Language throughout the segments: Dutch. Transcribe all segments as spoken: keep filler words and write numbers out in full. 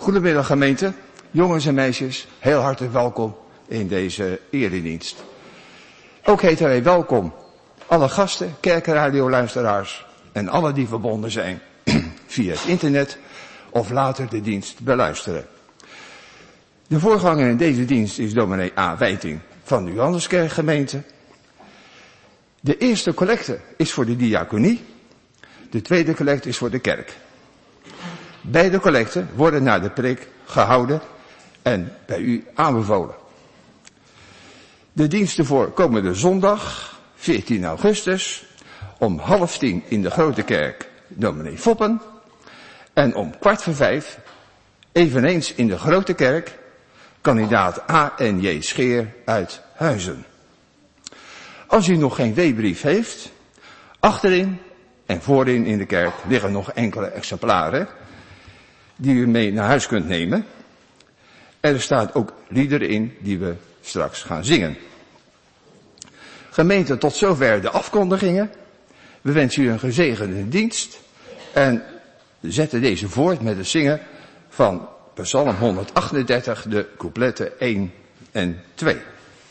Goedemiddag gemeente, jongens en meisjes, heel hartelijk welkom in deze eredienst. Ook heten wij welkom alle gasten, kerkradioluisteraars en alle die verbonden zijn via het internet of later de dienst beluisteren. De voorganger in deze dienst is dominee A. Wijting van de Johanneskerkgemeente. De eerste collecte is voor de diaconie, de tweede collecte is voor de kerk. Beide collecten worden na de preek gehouden en bij u aanbevolen. De diensten voor komende zondag, veertien augustus, om half tien in de Grote Kerk dominee Foppen. En om kwart voor vijf, eveneens in de Grote Kerk, kandidaat A N J Scheer uit Huizen. Als u nog geen weebrief heeft, achterin en voorin in de kerk liggen nog enkele exemplaren die u mee naar huis kunt nemen. Er staat ook liederen in die we straks gaan zingen. Gemeente, tot zover de afkondigingen. We wensen u een gezegende dienst en zetten deze voort met het zingen van Psalm honderdachtendertig, de coupletten één en twee.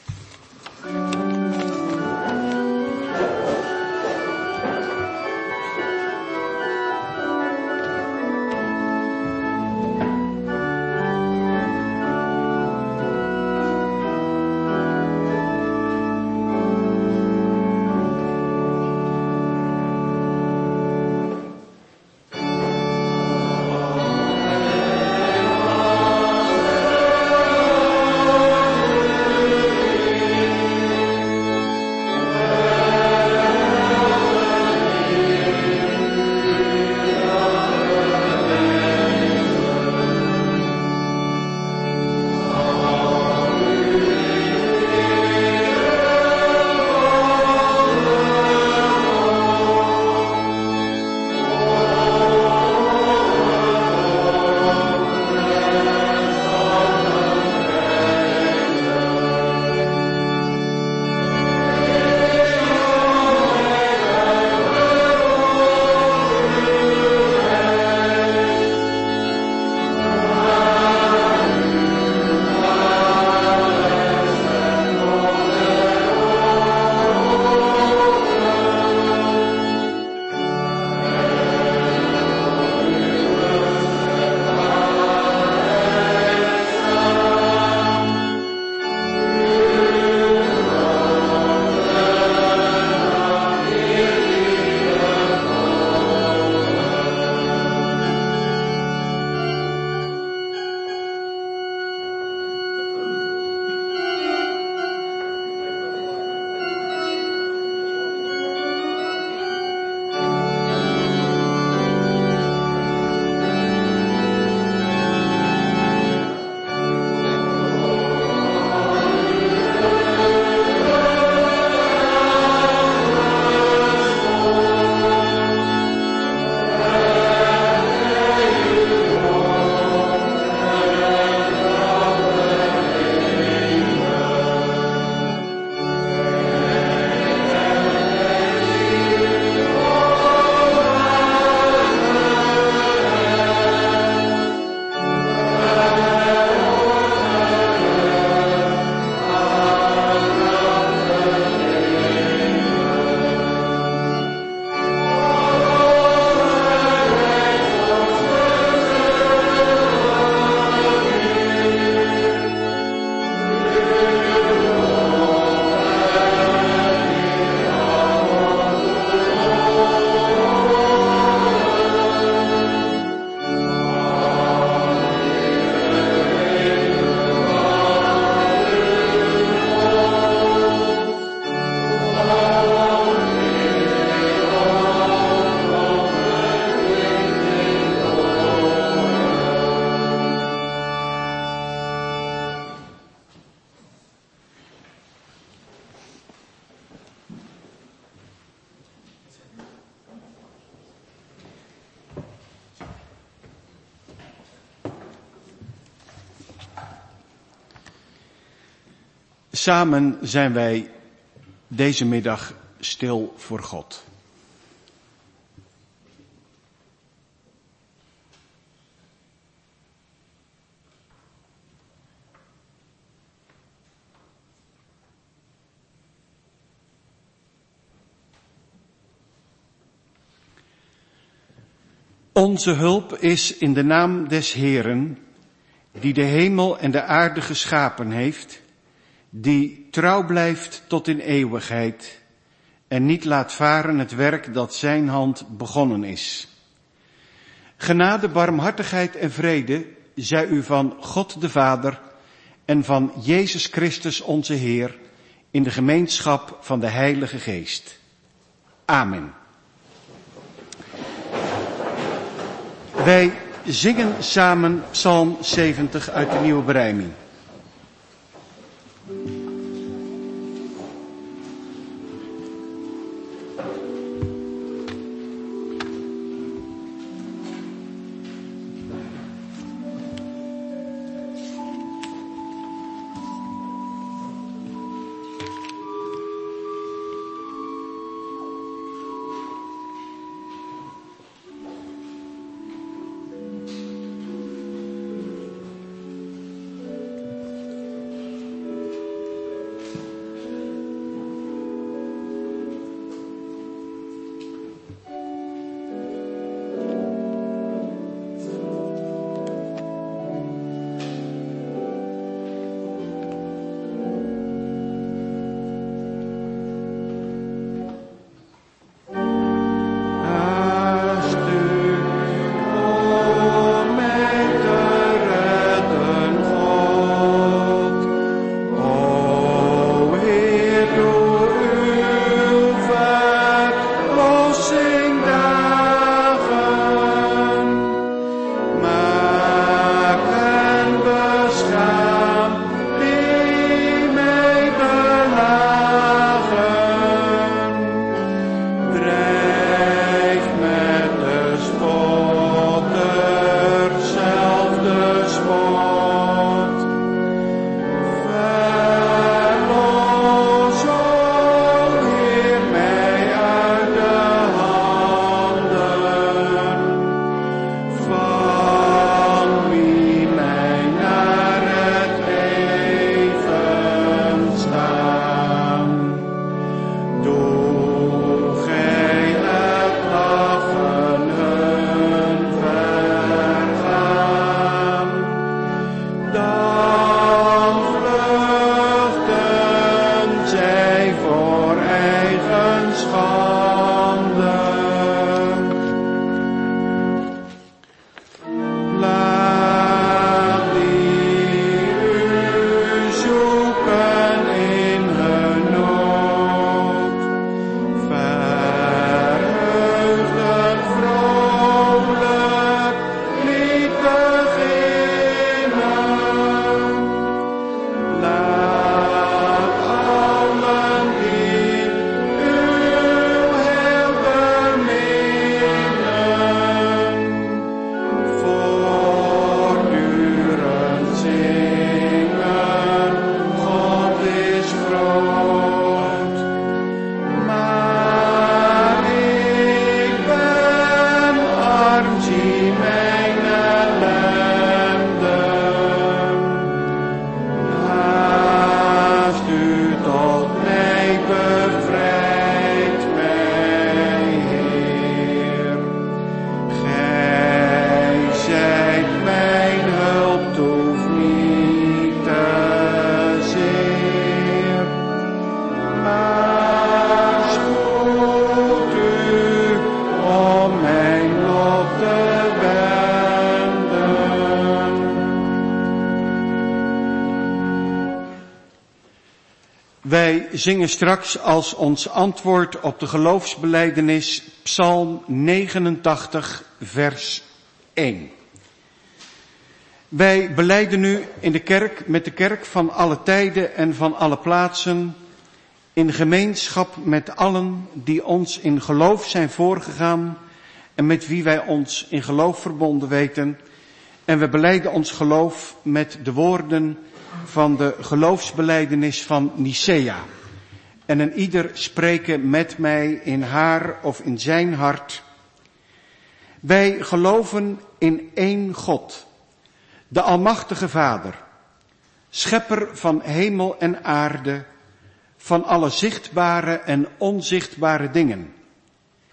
Samen zijn wij deze middag stil voor God. Onze hulp is in de naam des Heeren, die de hemel en de aarde geschapen heeft, die trouw blijft tot in eeuwigheid en niet laat varen het werk dat zijn hand begonnen is. Genade, barmhartigheid en vrede zij u van God de Vader en van Jezus Christus onze Heer in de gemeenschap van de Heilige Geest. Amen. Wij zingen samen Psalm zeventig uit de Nieuwe Berijming. Wij zingen straks als ons antwoord op de geloofsbelijdenis Psalm negenentachtig, vers één. Wij belijden nu in de kerk met de kerk van alle tijden en van alle plaatsen, in gemeenschap met allen die ons in geloof zijn voorgegaan en met wie wij ons in geloof verbonden weten. En we belijden ons geloof met de woorden van de geloofsbelijdenis van Nicea. En een ieder spreken met mij in haar of in zijn hart. Wij geloven in één God, de Almachtige Vader, schepper van hemel en aarde, van alle zichtbare en onzichtbare dingen.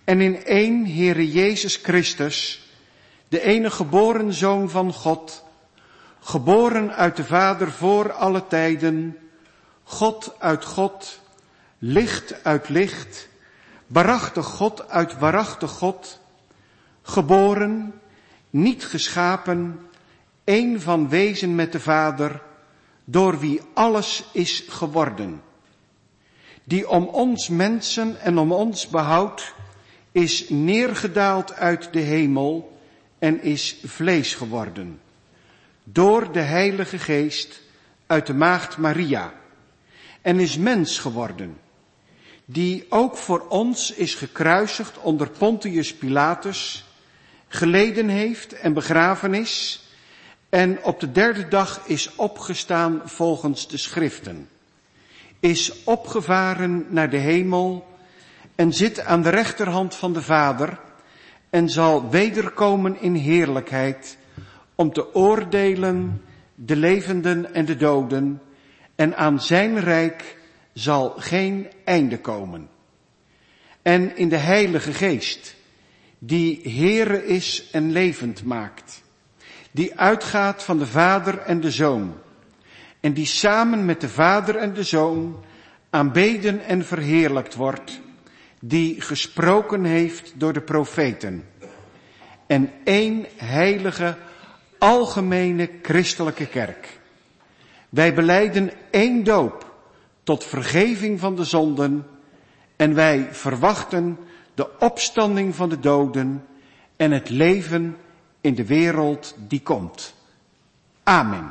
en in één Heere Jezus Christus, de enige geboren Zoon van God, geboren uit de Vader voor alle tijden, God uit God, licht uit licht, waarachtig God uit waarachtig God, geboren, niet geschapen, één van wezen met de Vader, door wie alles is geworden, die om ons mensen en om ons behoud is neergedaald uit de hemel en is vlees geworden, door de Heilige Geest uit de maagd Maria, en is mens geworden, die ook voor ons is gekruisigd onder Pontius Pilatus, geleden heeft en begraven is, en op de derde dag is opgestaan volgens de schriften, is opgevaren naar de hemel en zit aan de rechterhand van de Vader en zal wederkomen in heerlijkheid om te oordelen de levenden en de doden, en aan zijn rijk zal geen einde komen. En in de Heilige Geest, die Heere is en levend maakt, die uitgaat van de Vader en de Zoon, en die samen met de Vader en de Zoon aanbeden en verheerlijkt wordt, die gesproken heeft door de profeten. En één heilige, algemene christelijke kerk. Wij belijden één doop tot vergeving van de zonden, en wij verwachten de opstanding van de doden en het leven in de wereld die komt. Amen.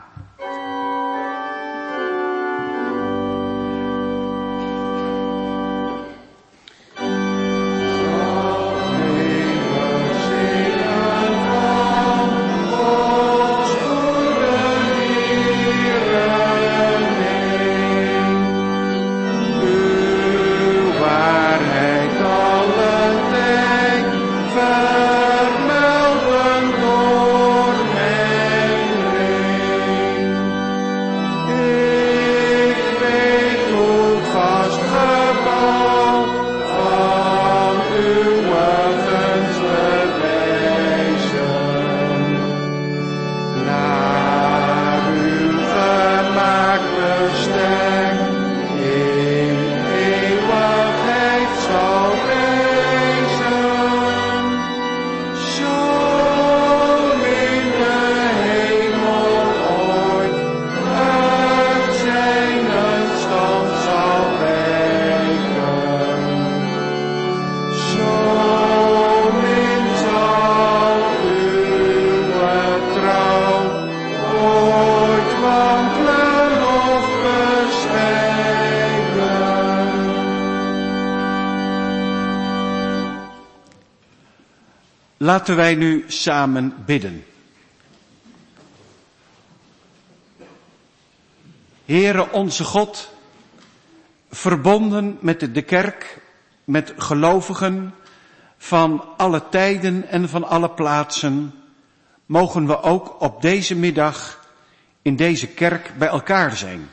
Laten wij nu samen bidden. Heere onze God, verbonden met de kerk, met gelovigen van alle tijden en van alle plaatsen, mogen we ook op deze middag in deze kerk bij elkaar zijn.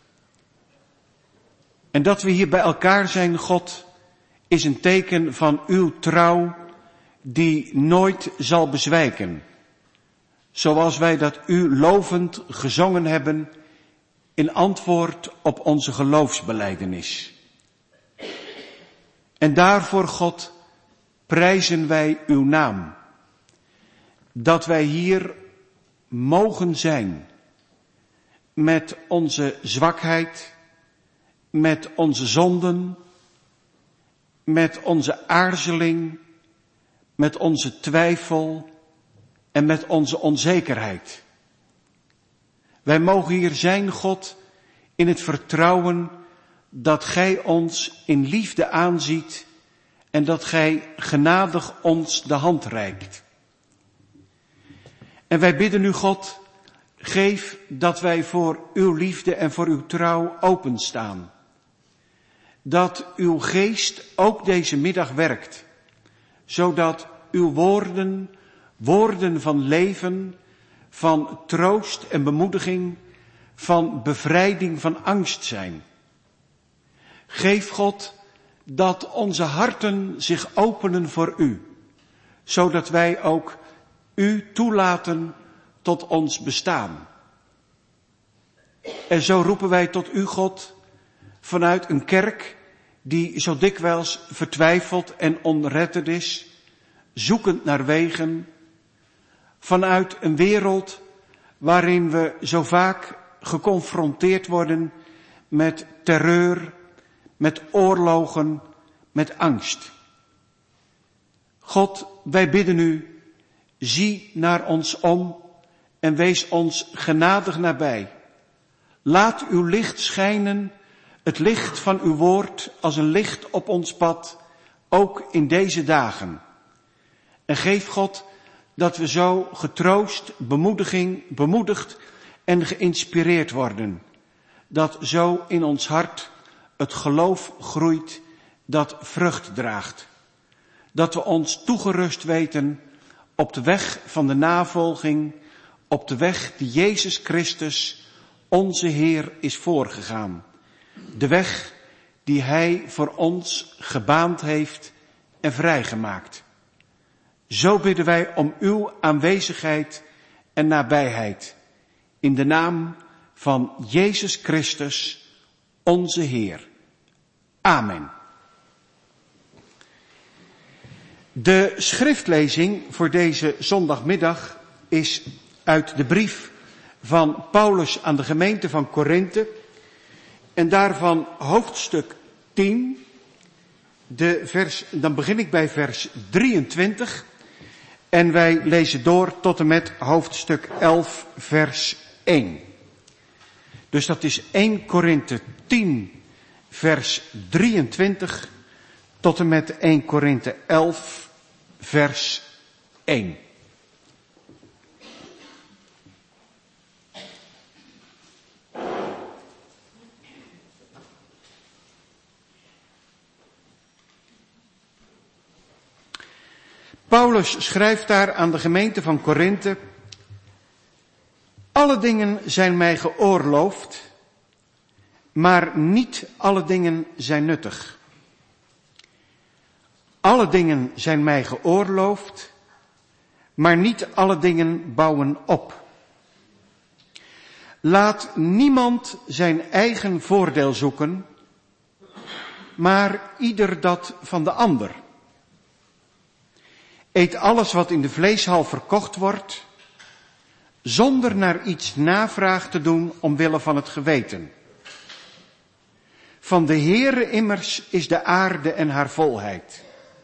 En dat we hier bij elkaar zijn, God, is een teken van uw trouw die nooit zal bezwijken. Zoals wij dat u lovend gezongen hebben in antwoord op onze geloofsbelijdenis. En daarvoor, God, prijzen wij uw naam. Dat wij hier mogen zijn met onze zwakheid, met onze zonden, met onze aarzeling, met onze twijfel en met onze onzekerheid. Wij mogen hier zijn, God, in het vertrouwen dat gij ons in liefde aanziet en dat gij genadig ons de hand reikt. En wij bidden u, God, geef dat wij voor uw liefde en voor uw trouw openstaan. Dat uw geest ook deze middag werkt, zodat uw woorden, woorden van leven, van troost en bemoediging, van bevrijding van angst zijn. Geef, God, dat onze harten zich openen voor u, zodat wij ook u toelaten tot ons bestaan. En zo roepen wij tot u, God, vanuit een kerk die zo dikwijls vertwijfeld en onredderd is, zoekend naar wegen, vanuit een wereld waarin we zo vaak geconfronteerd worden met terreur, met oorlogen, met angst. God, wij bidden u, zie naar ons om en wees ons genadig nabij. Laat uw licht schijnen, het licht van uw woord als een licht op ons pad, ook in deze dagen. En geef God dat we zo getroost, bemoediging, bemoedigd en geïnspireerd worden. Dat zo in ons hart het geloof groeit dat vrucht draagt. Dat we ons toegerust weten op de weg van de navolging, op de weg die Jezus Christus, onze Heer, is voorgegaan. De weg die Hij voor ons gebaand heeft en vrijgemaakt. Zo bidden wij om uw aanwezigheid en nabijheid. In de naam van Jezus Christus, onze Heer. Amen. De schriftlezing voor deze zondagmiddag is uit de brief van Paulus aan de gemeente van Korinthe. En daarvan hoofdstuk tien. De vers, dan begin ik bij vers drieëntwintig. En wij lezen door tot en met hoofdstuk elf, vers één. Dus dat is eerste Korinthe tien, vers drieëntwintig, tot en met eerste Korinthe elf, vers één. Paulus schrijft daar aan de gemeente van Korinthe: alle dingen zijn mij geoorloofd, maar niet alle dingen zijn nuttig. Alle dingen zijn mij geoorloofd, maar niet alle dingen bouwen op. Laat niemand zijn eigen voordeel zoeken, maar ieder dat van de ander. Eet alles wat in de vleeshal verkocht wordt, zonder naar iets navraag te doen omwille van het geweten. Van de Heere immers is de aarde en haar volheid.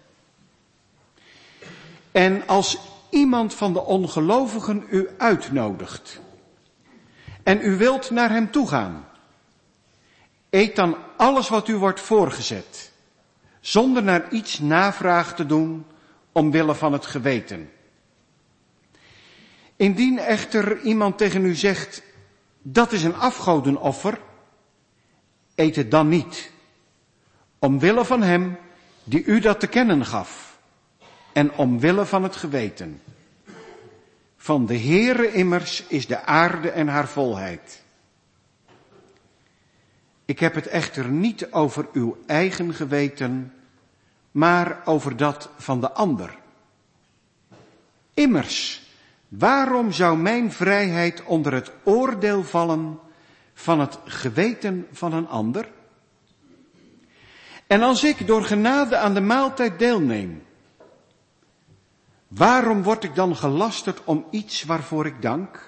En als iemand van de ongelovigen u uitnodigt en u wilt naar hem toe gaan, eet dan alles wat u wordt voorgezet, zonder naar iets navraag te doen omwille van het geweten. Indien echter iemand tegen u zegt, dat is een afgodenoffer, eet het dan niet, omwille van hem die u dat te kennen gaf, en omwille van het geweten. Van de Heere immers is de aarde en haar volheid. Ik heb het echter niet over uw eigen geweten, maar over dat van de ander. Immers, waarom zou mijn vrijheid onder het oordeel vallen van het geweten van een ander? En als ik door genade aan de maaltijd deelneem, waarom word ik dan gelasterd om iets waarvoor ik dank?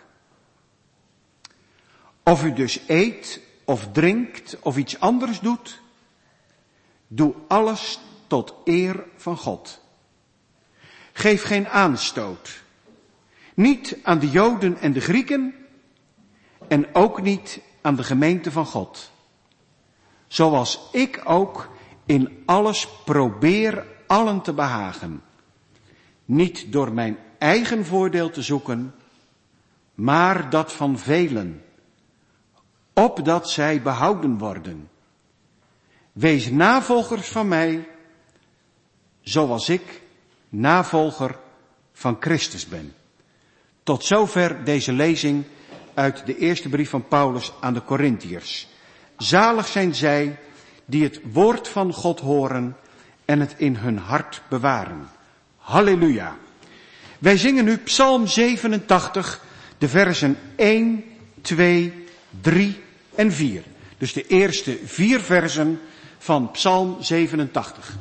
Of u dus eet of drinkt of iets anders doet, doe alles tot eer van God. Geef geen aanstoot, niet aan de Joden en de Grieken en ook niet aan de gemeente van God. Zoals ik ook in alles probeer allen te behagen. Niet door mijn eigen voordeel te zoeken, maar dat van velen, opdat zij behouden worden. Wees navolgers van mij, zoals ik navolger van Christus ben. Tot zover deze lezing uit de eerste brief van Paulus aan de Korintiërs. Zalig zijn zij die het woord van God horen en het in hun hart bewaren. Halleluja. Wij zingen nu Psalm zevenentachtig, de versen één, twee, drie en vier. Dus de eerste vier versen van Psalm zevenentachtig.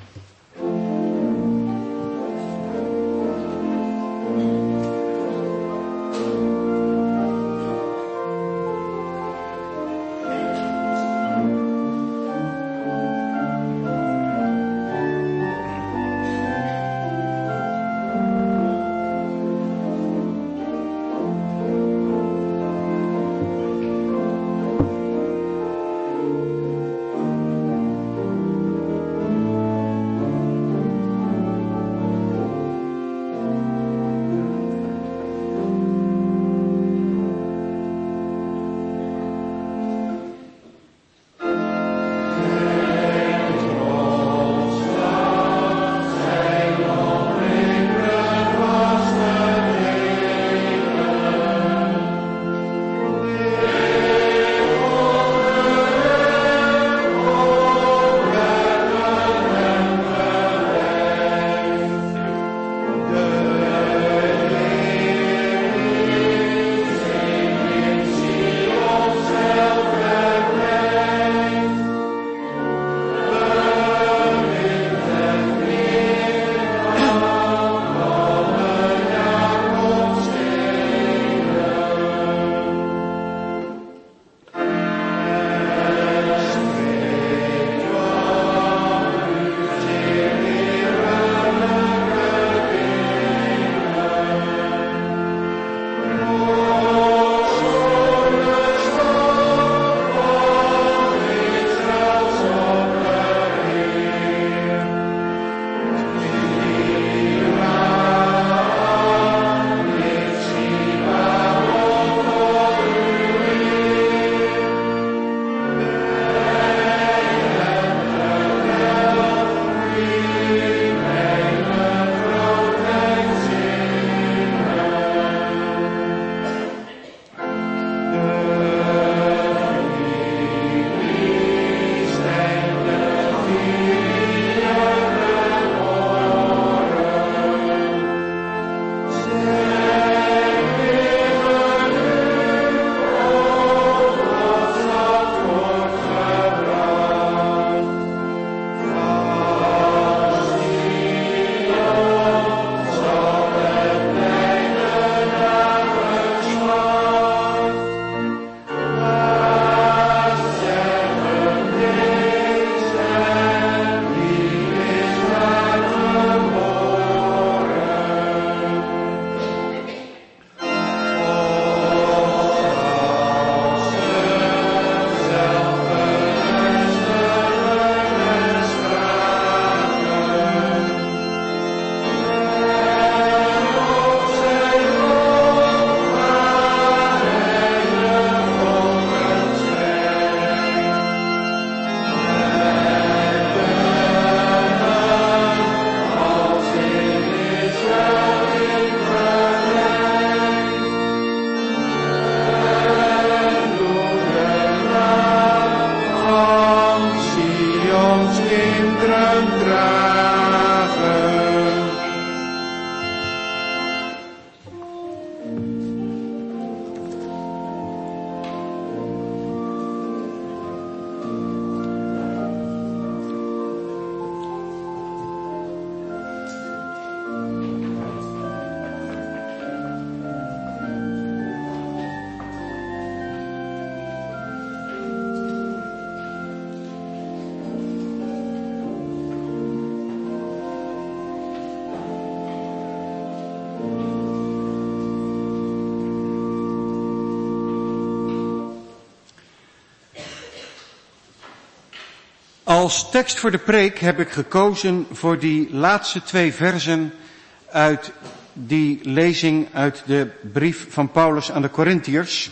Als tekst voor de preek heb ik gekozen voor die laatste twee versen uit die lezing uit de brief van Paulus aan de Korintiërs.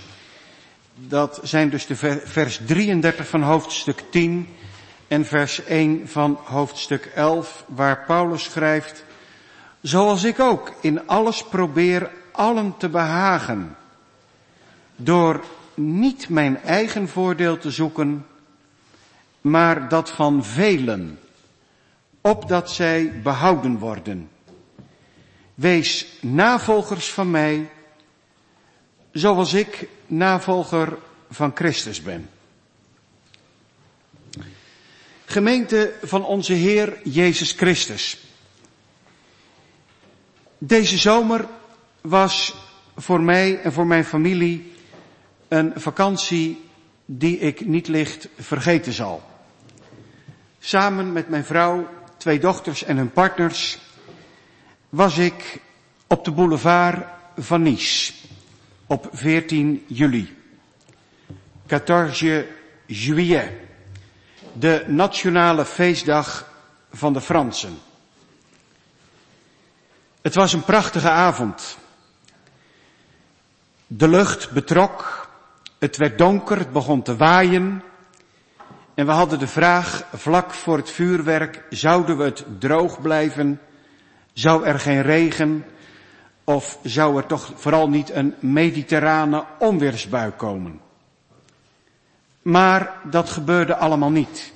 Dat zijn dus de vers drieëndertig van hoofdstuk tien en vers één van hoofdstuk elf, waar Paulus schrijft: zoals ik ook in alles probeer allen te behagen, door niet mijn eigen voordeel te zoeken maar dat van velen, opdat zij behouden worden. Wees navolgers van mij, zoals ik navolger van Christus ben. Gemeente van onze Heer Jezus Christus. Deze zomer was voor mij en voor mijn familie een vakantie die ik niet licht vergeten zal. Samen met mijn vrouw, twee dochters en hun partners was ik op de boulevard van Nice op veertien juli. veertien juillet, de nationale feestdag van de Fransen. Het was een prachtige avond. De lucht betrok, het werd donker, het begon te waaien. En we hadden de vraag, vlak voor het vuurwerk, zouden we het droog blijven? Zou er geen regen? Of zou er toch vooral niet een mediterrane onweersbui komen? Maar dat gebeurde allemaal niet.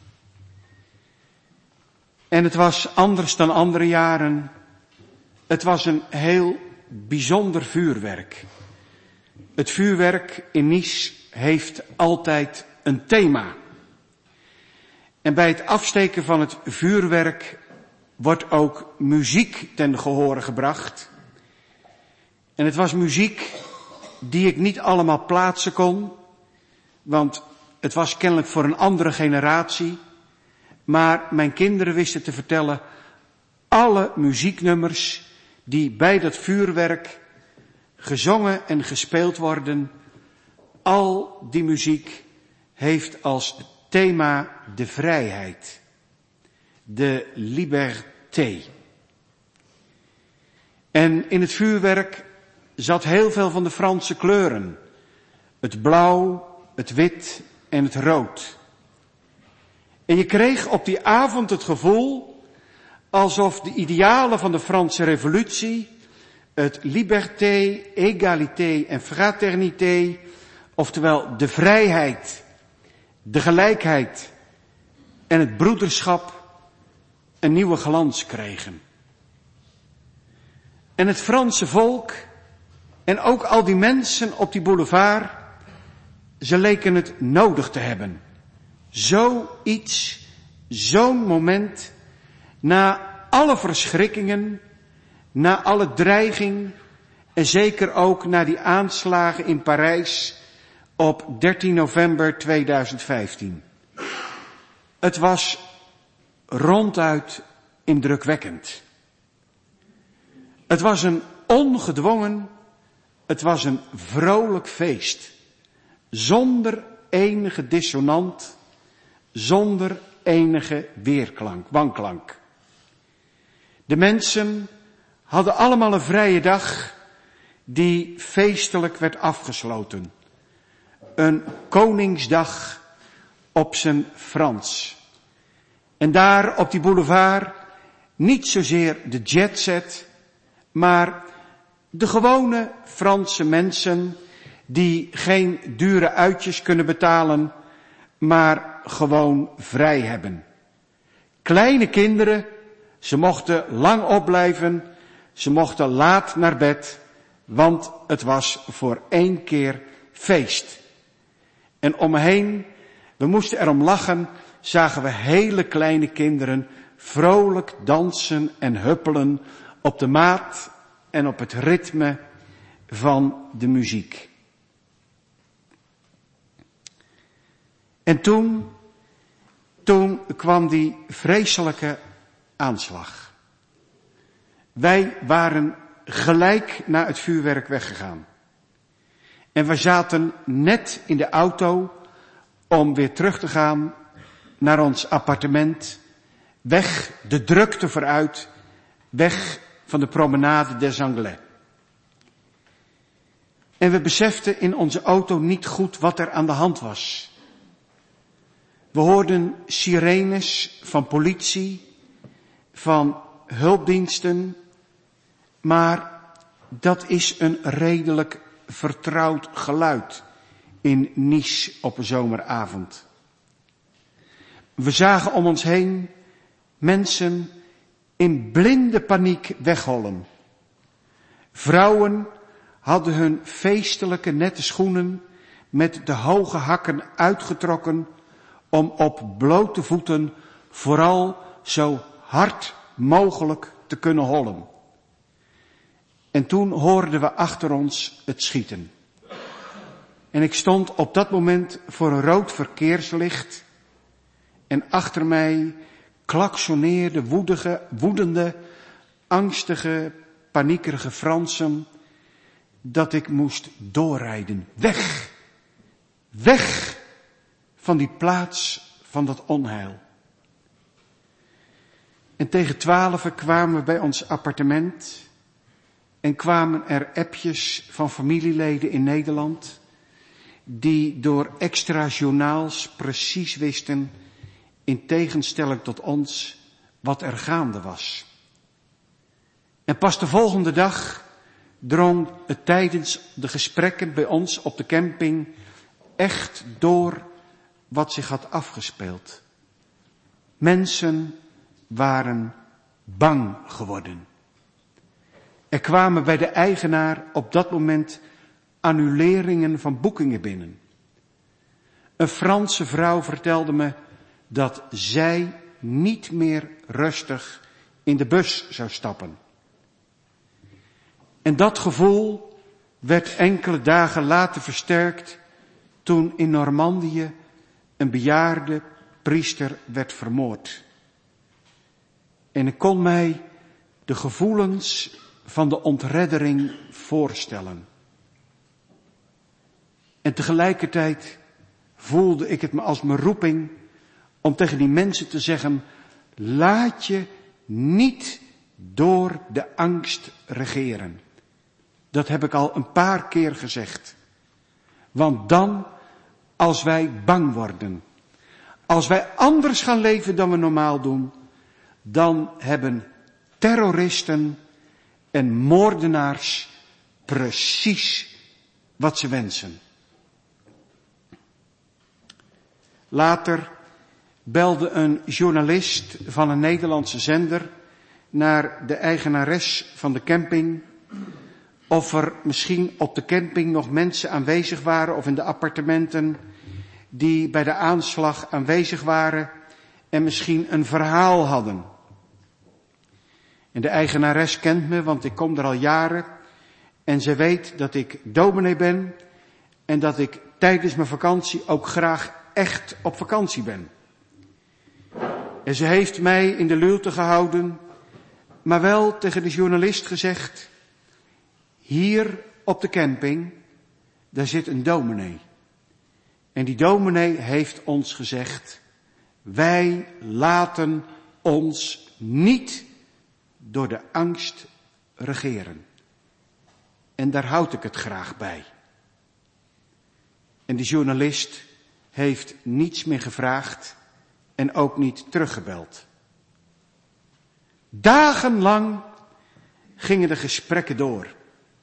En het was anders dan andere jaren. Het was een heel bijzonder vuurwerk. Het vuurwerk in Nice heeft altijd een thema. En bij het afsteken van het vuurwerk wordt ook muziek ten gehore gebracht. En het was muziek die ik niet allemaal plaatsen kon, want het was kennelijk voor een andere generatie. Maar mijn kinderen wisten te vertellen, alle muzieknummers die bij dat vuurwerk gezongen en gespeeld worden, al die muziek heeft als thema de vrijheid, de liberté. En in het vuurwerk zat heel veel van de Franse kleuren. Het blauw, het wit en het rood. En je kreeg op die avond het gevoel alsof de idealen van de Franse revolutie, het liberté, égalité en fraternité, oftewel de vrijheid, de gelijkheid en het broederschap, een nieuwe glans kregen. En het Franse volk en ook al die mensen op die boulevard, ze leken het nodig te hebben. Zoiets, zo'n moment, na alle verschrikkingen, na alle dreiging en zeker ook na die aanslagen in Parijs op dertien november tweeduizend vijftien. Het was ronduit indrukwekkend. Het was een ongedwongen, het was een vrolijk feest. Zonder enige dissonant, zonder enige weerklank, wanklank. De mensen hadden allemaal een vrije dag die feestelijk werd afgesloten. Een koningsdag op zijn Frans. En daar op die boulevard niet zozeer de jetset, maar de gewone Franse mensen die geen dure uitjes kunnen betalen, maar gewoon vrij hebben. Kleine kinderen, ze mochten lang opblijven, ze mochten laat naar bed, want het was voor één keer feest. En om me heen, we moesten erom lachen, zagen we hele kleine kinderen vrolijk dansen en huppelen op de maat en op het ritme van de muziek. En toen, toen kwam die vreselijke aanslag. Wij waren gelijk na het vuurwerk weggegaan. En we zaten net in de auto om weer terug te gaan naar ons appartement. Weg de drukte vooruit, weg van de promenade des Anglais. En we beseften in onze auto niet goed wat er aan de hand was. We hoorden sirenes van politie, van hulpdiensten, maar dat is een redelijk vertrouwd geluid in Nice op een zomeravond. We zagen om ons heen mensen in blinde paniek weghollen. Vrouwen hadden hun feestelijke nette schoenen met de hoge hakken uitgetrokken om op blote voeten vooral zo hard mogelijk te kunnen hollen. En toen hoorden we achter ons het schieten. En ik stond op dat moment voor een rood verkeerslicht en achter mij klaksoneerden woedige, woedende, angstige, paniekerige Fransen dat ik moest doorrijden. Weg! Weg van die plaats van dat onheil. En tegen twaalfen kwamen we bij ons appartement en kwamen er appjes van familieleden in Nederland die door extra journaals precies wisten, in tegenstelling tot ons, wat er gaande was. En pas de volgende dag drong het tijdens de gesprekken bij ons op de camping echt door wat zich had afgespeeld. Mensen waren bang geworden. Er kwamen bij de eigenaar op dat moment annuleringen van boekingen binnen. Een Franse vrouw vertelde me dat zij niet meer rustig in de bus zou stappen. En dat gevoel werd enkele dagen later versterkt toen in Normandië een bejaarde priester werd vermoord. En ik kon mij de gevoelens van de ontreddering voorstellen. En tegelijkertijd voelde ik het me als mijn roeping om tegen die mensen te zeggen, laat je niet door de angst regeren. Dat heb ik al een paar keer gezegd. Want dan, als wij bang worden, als wij anders gaan leven dan we normaal doen, dan hebben terroristen en moordenaars precies wat ze wensen. Later belde een journalist van een Nederlandse zender naar de eigenares van de camping of er misschien op de camping nog mensen aanwezig waren of in de appartementen die bij de aanslag aanwezig waren en misschien een verhaal hadden. En de eigenares kent me, want ik kom er al jaren en ze weet dat ik dominee ben en dat ik tijdens mijn vakantie ook graag echt op vakantie ben. En ze heeft mij in de luwte gehouden, maar wel tegen de journalist gezegd, hier op de camping, daar zit een dominee. En die dominee heeft ons gezegd, wij laten ons niet door de angst regeren. En daar houd ik het graag bij. En de journalist heeft niets meer gevraagd en ook niet teruggebeld. Dagenlang gingen de gesprekken door.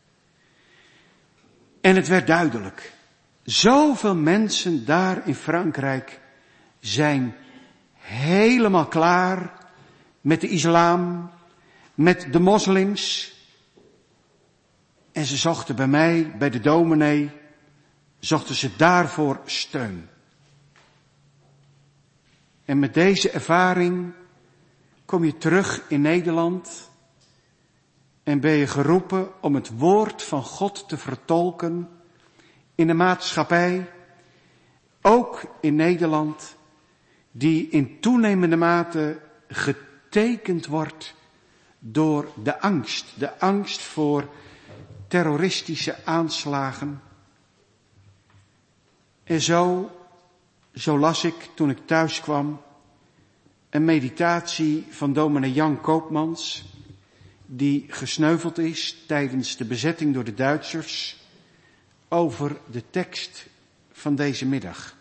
En het werd duidelijk. Zoveel mensen daar in Frankrijk zijn helemaal klaar met de islam, met de moslims. En ze zochten bij mij, bij de dominee, zochten ze daarvoor steun. En met deze ervaring kom je terug in Nederland en ben je geroepen om het woord van God te vertolken in de maatschappij, ook in Nederland, die in toenemende mate getekend wordt door de angst. De angst voor terroristische aanslagen. En zo, zo las ik toen ik thuis kwam een meditatie van dominee Jan Koopmans, die gesneuveld is tijdens de bezetting door de Duitsers, over de tekst van deze middag.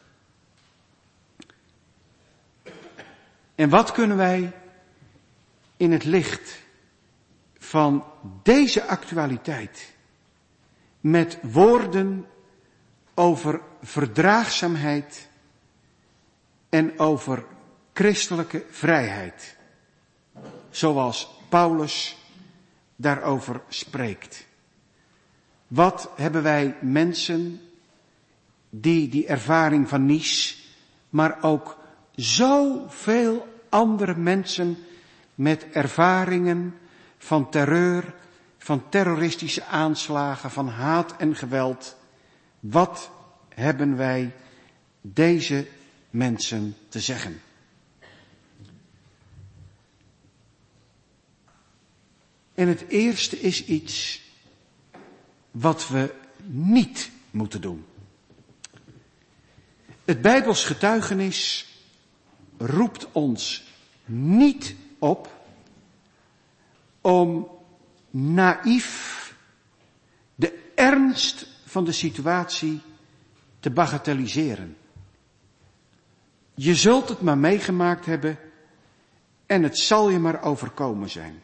En wat kunnen wij in het licht van deze actualiteit met woorden over verdraagzaamheid en over christelijke vrijheid. Zoals Paulus daarover spreekt. Wat hebben wij mensen die die ervaring van Nice, maar ook zoveel andere mensen met ervaringen van terreur, van terroristische aanslagen, van haat en geweld. Wat hebben wij deze mensen te zeggen? En het eerste is iets wat we niet moeten doen. Het Bijbels getuigenis roept ons niet op om naïef de ernst van de situatie te bagatelliseren. Je zult het maar meegemaakt hebben en het zal je maar overkomen zijn.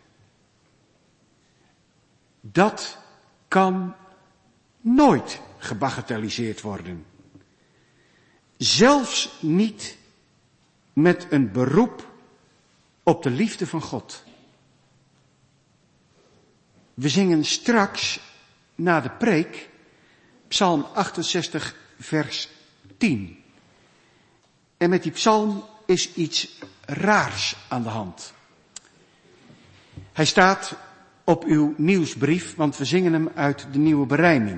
Dat kan nooit gebagatelliseerd worden. Zelfs niet met een beroep op de liefde van God. We zingen straks na de preek Psalm achtenzestig vers tien. En met die psalm is iets raars aan de hand. Hij staat op uw nieuwsbrief, want we zingen hem uit de Nieuwe Berijming.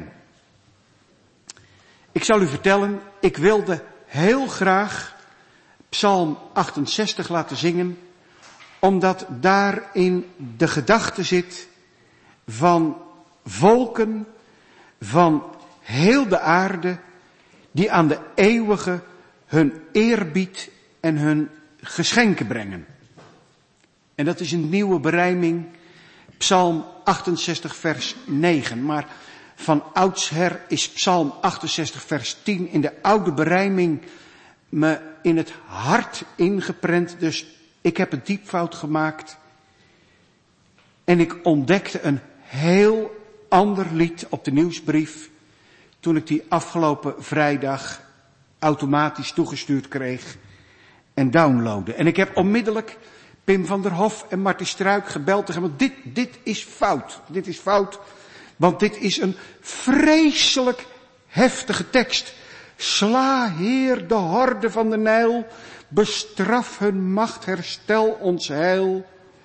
Ik zal u vertellen, ik wilde heel graag Psalm achtenzestig laten zingen, omdat daarin de gedachte zit van volken van heel de aarde die aan de eeuwige hun eerbied en hun geschenken brengen. En dat is een Nieuwe Berijming, Psalm achtenzestig vers negen. Maar van oudsher is Psalm achtenzestig vers tien in de oude berijming me in het hart ingeprent. Dus ik heb een diepfout gemaakt. En ik ontdekte een heel ander lied op de nieuwsbrief toen ik die afgelopen vrijdag automatisch toegestuurd kreeg en downloadde. En ik heb onmiddellijk Pim van der Hof en Martin Struik gebeld te gaan, want dit, dit is fout. Dit is fout, want dit is een vreselijk heftige tekst. Sla, Heer, de horde van de Nijl, bestraf hun macht, herstel ons heil.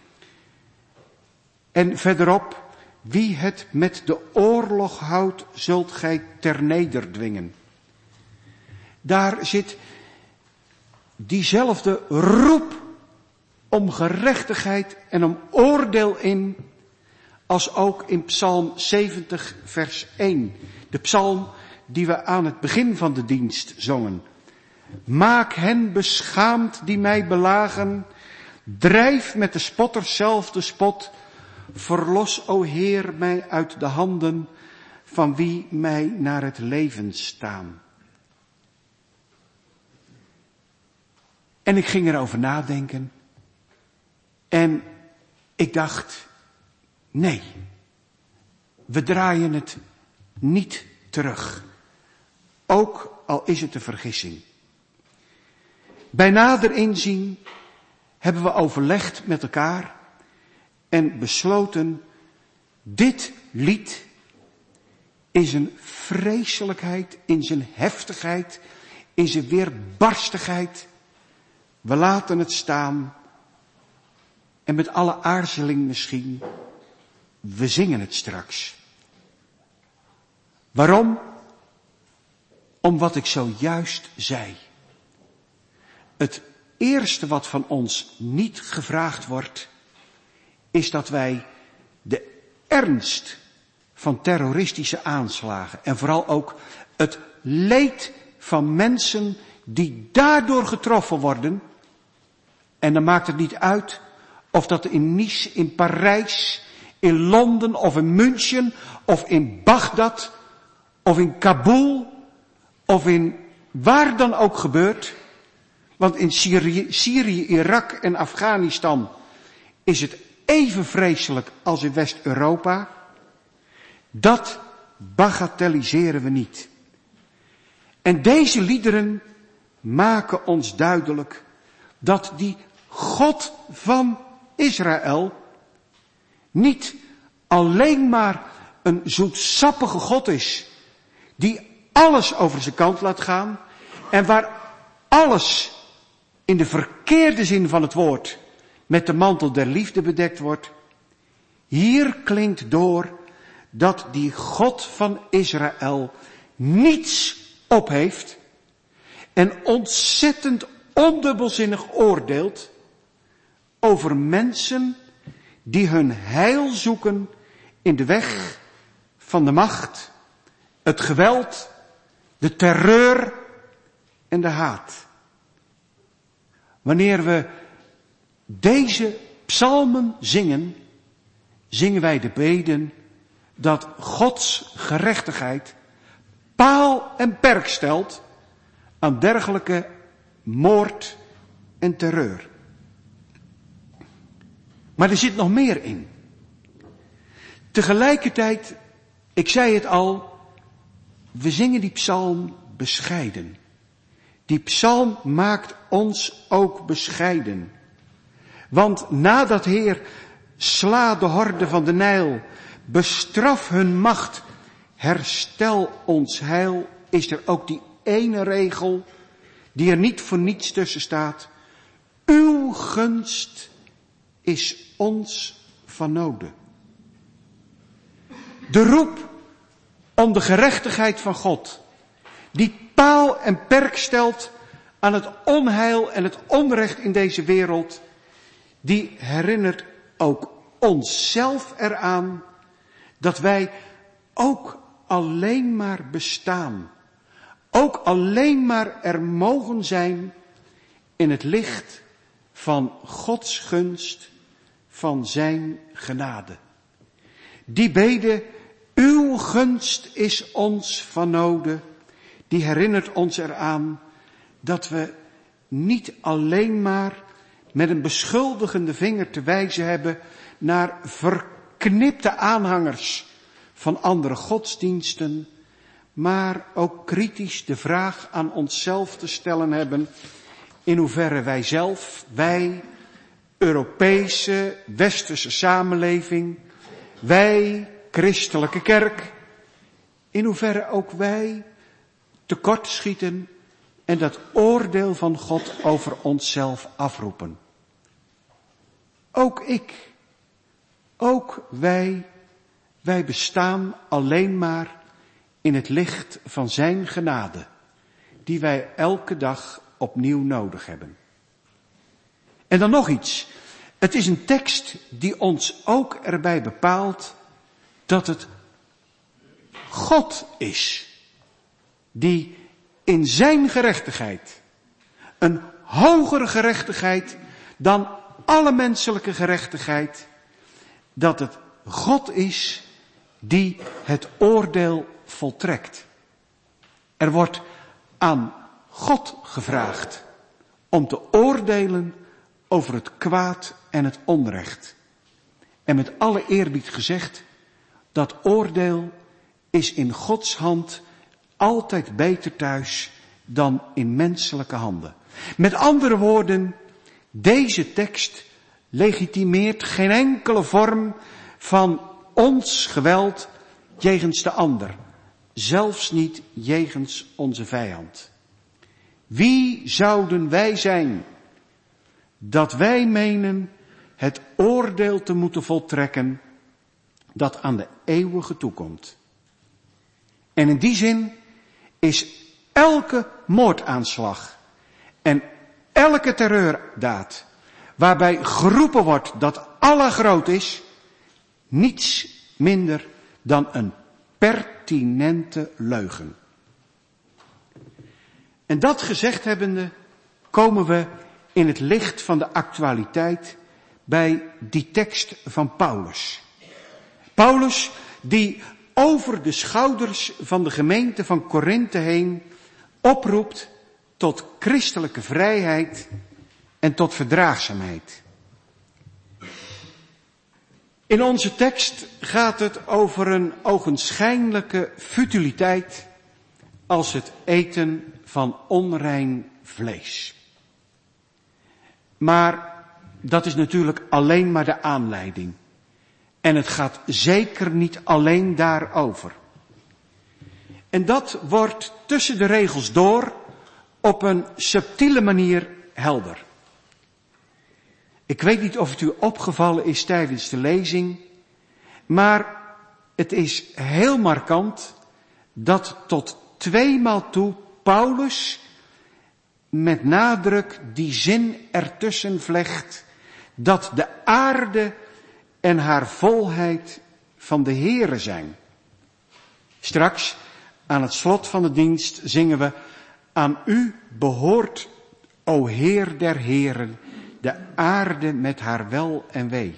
En verderop, wie het met de oorlog houdt, zult gij ter neder dwingen. Daar zit diezelfde roep om gerechtigheid en om oordeel in, als ook in Psalm zeventig vers één. De psalm die we aan het begin van de dienst zongen. Maak hen beschaamd die mij belagen, drijf met de spotters zelf de spot, verlos, o Heer, mij uit de handen van wie mij naar het leven staan. En ik ging erover nadenken. En ik dacht, nee, we draaien het niet terug. Ook al is het een vergissing. Bij nader inzien hebben we overlegd met elkaar en besloten, dit lied in zijn vreselijkheid, in zijn heftigheid, in zijn weerbarstigheid, we laten het staan. En met alle aarzeling misschien, we zingen het straks. Waarom? Om wat ik zojuist zei. Het eerste wat van ons niet gevraagd wordt, is dat wij de ernst van terroristische aanslagen en vooral ook het leed van mensen die daardoor getroffen worden, en dan maakt het niet uit of dat in Nice, in Parijs, in Londen of in München of in Bagdad of in Kabul of in waar dan ook gebeurt. Want in Syrië, Syrië, Irak en Afghanistan is het even vreselijk als in West-Europa. Dat bagatelliseren we niet. En deze liederen maken ons duidelijk dat die God van Israël niet alleen maar een zoetsappige God is, die alles over zijn kant laat gaan en waar alles in de verkeerde zin van het woord met de mantel der liefde bedekt wordt. Hier klinkt door dat die God van Israël niets op heeft en ontzettend ondubbelzinnig oordeelt over mensen die hun heil zoeken in de weg van de macht, het geweld, de terreur en de haat. Wanneer we deze psalmen zingen, zingen wij de beden dat Gods gerechtigheid paal en perk stelt aan dergelijke moord en terreur. Maar er zit nog meer in. Tegelijkertijd, ik zei het al, we zingen die psalm bescheiden. Die psalm maakt ons ook bescheiden. Want nadat Heer, sla de horde van de Nijl, bestraf hun macht, herstel ons heil, is er ook die ene regel die er niet voor niets tussen staat. Uw gunst is ons van noode. De roep om de gerechtigheid van God, die paal en perk stelt aan het onheil en het onrecht in deze wereld, die herinnert ook onszelf eraan dat wij ook alleen maar bestaan, ook alleen maar er mogen zijn in het licht van Gods gunst, van zijn genade. Die bede, uw gunst is ons van noode, die herinnert ons eraan dat we niet alleen maar met een beschuldigende vinger te wijzen hebben naar verknipte aanhangers van andere godsdiensten, maar ook kritisch de vraag aan onszelf te stellen hebben in hoeverre wij zelf, wij, Europese, westerse samenleving, wij, christelijke kerk, in hoeverre ook wij tekortschieten en dat oordeel van God over onszelf afroepen. Ook ik, ook wij, wij bestaan alleen maar in het licht van zijn genade, die wij elke dag opnieuw nodig hebben. En dan nog iets. Het is een tekst die ons ook erbij bepaalt dat het God is die in zijn gerechtigheid, een hogere gerechtigheid dan alle menselijke gerechtigheid, dat het God is die het oordeel voltrekt. Er wordt aan God gevraagd om te oordelen over het kwaad en het onrecht. En met alle eerbied gezegd, dat oordeel is in Gods hand altijd beter thuis dan in menselijke handen. Met andere woorden, deze tekst legitimeert geen enkele vorm van ons geweld jegens de ander, zelfs niet jegens onze vijand. Wie zouden wij zijn dat wij menen het oordeel te moeten voltrekken dat aan de eeuwige toekomt? En in die zin is elke moordaanslag en elke terreurdaad waarbij geroepen wordt dat Allah groot is, niets minder dan een pertinente leugen. En dat gezegd hebbende komen we in het licht van de actualiteit bij die tekst van Paulus. Paulus die over de schouders van de gemeente van Korinthe heen oproept tot christelijke vrijheid en tot verdraagzaamheid. In onze tekst gaat het over een ogenschijnlijke futiliteit als het eten van onrein vlees. Maar dat is natuurlijk alleen maar de aanleiding. En het gaat zeker niet alleen daarover. En dat wordt tussen de regels door op een subtiele manier helder. Ik weet niet of het u opgevallen is tijdens de lezing, maar het is heel markant dat tot tweemaal toe Paulus met nadruk die zin ertussen vlecht dat de aarde en haar volheid van de Heere zijn. Straks, aan het slot van de dienst, zingen we: aan u behoort, o Heer der Heren, de aarde met haar wel en wee.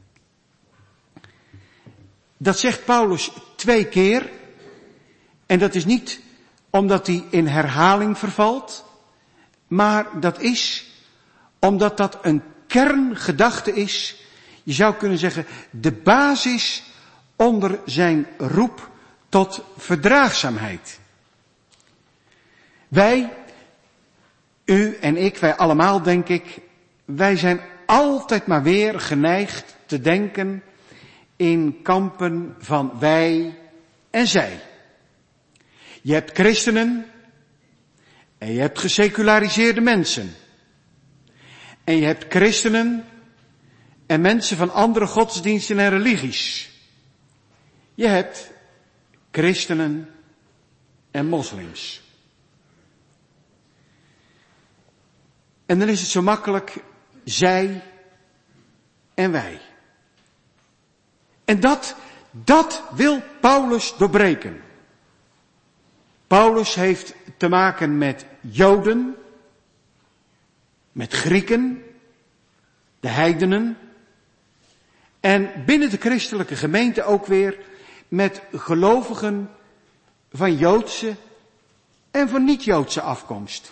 Dat zegt Paulus twee keer. En dat is niet omdat hij in herhaling vervalt, maar dat is omdat dat een kerngedachte is. Je zou kunnen zeggen, de basis onder zijn roep tot verdraagzaamheid. Wij, u en ik, wij allemaal denk ik, wij zijn altijd maar weer geneigd te denken in kampen van wij en zij. Je hebt christenen en je hebt geseculariseerde mensen. En je hebt christenen en mensen van andere godsdiensten en religies. Je hebt christenen en moslims. En dan is het zo makkelijk zij en wij. En dat, dat wil Paulus doorbreken. Paulus heeft te maken met Joden, met Grieken, de heidenen. En binnen de christelijke gemeente ook weer met gelovigen van Joodse en van niet-Joodse afkomst.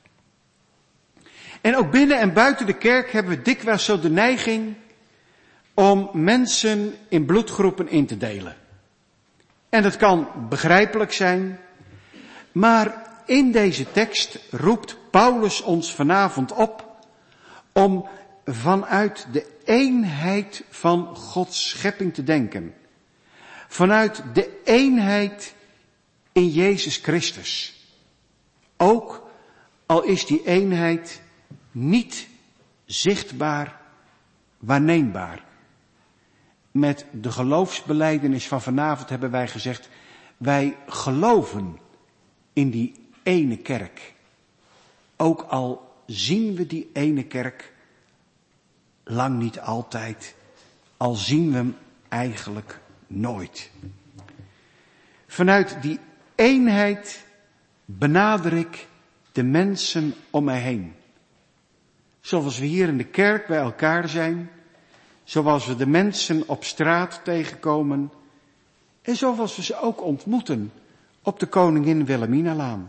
En ook binnen en buiten de kerk hebben we dikwijls zo de neiging om mensen in bloedgroepen in te delen. En dat kan begrijpelijk zijn, maar in deze tekst roept Paulus ons vanavond op om vanuit de eenheid van Gods schepping te denken. Vanuit de eenheid in Jezus Christus. Ook al is die eenheid niet zichtbaar, waarneembaar. Met de geloofsbelijdenis van vanavond hebben wij gezegd, wij geloven in die ene kerk. Ook al zien we die ene kerk lang niet altijd, al zien we hem eigenlijk nooit. Vanuit die eenheid benader ik de mensen om mij heen. Zoals we hier in de kerk bij elkaar zijn, zoals we de mensen op straat tegenkomen en zoals we ze ook ontmoeten op de Koningin Wilhelminalaan.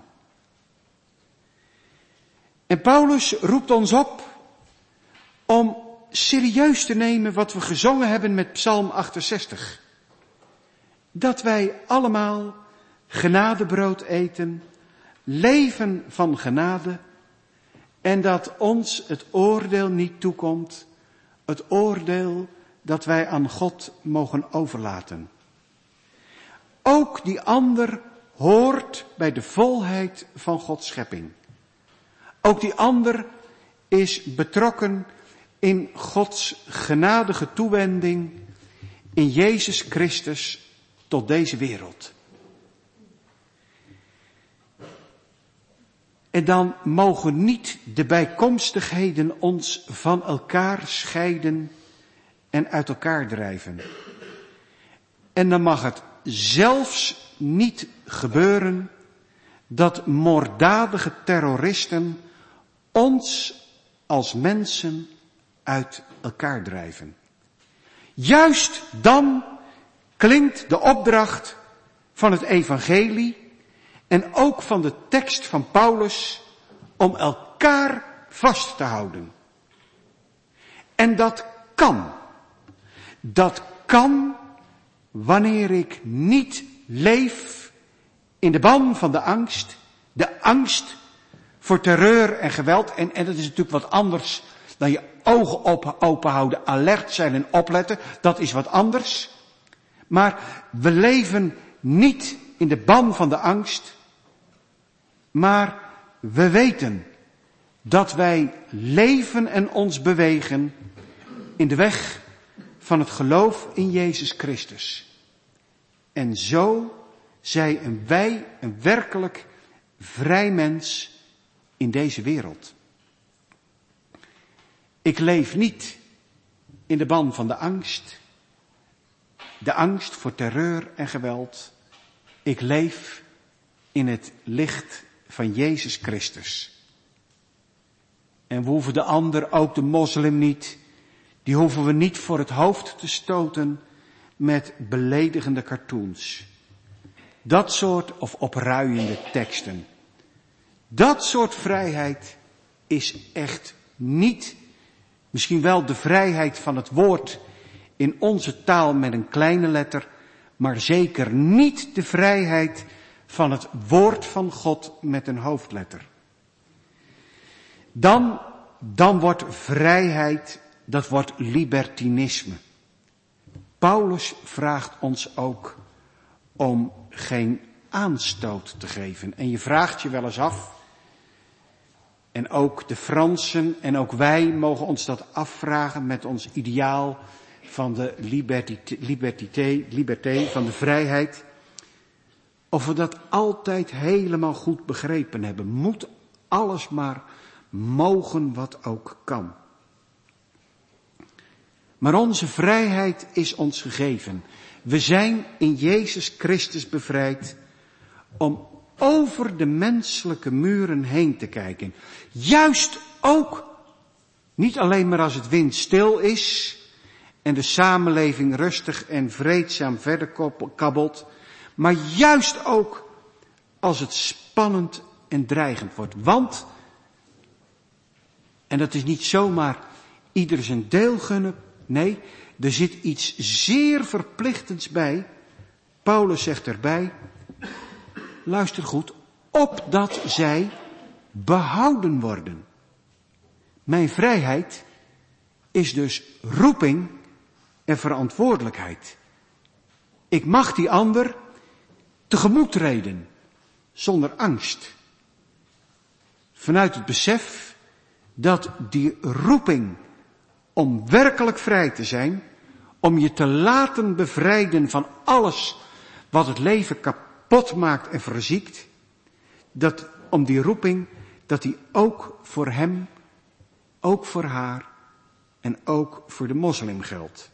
En Paulus roept ons op om serieus te nemen wat we gezongen hebben met Psalm achtenzestig. Dat wij allemaal genadebrood eten, leven van genade, en dat ons het oordeel niet toekomt, het oordeel dat wij aan God mogen overlaten. Ook die ander hoort bij de volheid van Gods schepping. Ook die ander is betrokken in Gods genadige toewending in Jezus Christus tot deze wereld. En dan mogen niet de bijkomstigheden ons van elkaar scheiden en uit elkaar drijven. En dan mag het zelfs niet gebeuren dat moorddadige terroristen ons als mensen uit elkaar drijven. Juist dan klinkt de opdracht van het evangelie en ook van de tekst van Paulus om elkaar vast te houden. En dat kan. Dat kan wanneer ik niet leef in de ban van de angst. De angst voor terreur en geweld. En, en dat is natuurlijk wat anders dan je ogen op, open houden, alert zijn en opletten. Dat is wat anders. Maar we leven niet in de ban van de angst. Maar we weten dat wij leven en ons bewegen in de weg van het geloof in Jezus Christus. En zo zijn wij een werkelijk vrij mens in deze wereld. Ik leef niet in de ban van de angst. De angst voor terreur en geweld. Ik leef in het licht van Jezus Christus. En we hoeven de ander, ook de moslim niet, die hoeven we niet voor het hoofd te stoten met beledigende cartoons. Dat soort of opruiende teksten. Dat soort vrijheid is echt niet, misschien wel de vrijheid van het woord in onze taal met een kleine letter, maar zeker niet de vrijheid van het woord van God met een hoofdletter. Dan, dan wordt vrijheid, dat wordt libertinisme. Paulus vraagt ons ook om geen aanstoot te geven. En je vraagt je wel eens af, en ook de Fransen en ook wij mogen ons dat afvragen met ons ideaal van de liberté, liberté, liberté, van de vrijheid. Of we dat altijd helemaal goed begrepen hebben. Moet alles maar mogen wat ook kan. Maar onze vrijheid is ons gegeven. We zijn in Jezus Christus bevrijd om over de menselijke muren heen te kijken. Juist ook, niet alleen maar als het windstil is en de samenleving rustig en vreedzaam verder kabbelt, maar juist ook als het spannend en dreigend wordt. Want, en dat is niet zomaar ieder zijn deel gunnen, nee, er zit iets zeer verplichtends bij. Paulus zegt erbij, luister goed, opdat zij behouden worden. Mijn vrijheid is dus roeping en verantwoordelijkheid. Ik mag die ander tegemoet treden, zonder angst. Vanuit het besef dat die roeping om werkelijk vrij te zijn, om je te laten bevrijden van alles wat het leven kapot maakt en verziekt, dat om die roeping, dat die ook voor hem, ook voor haar en ook voor de moslim geldt.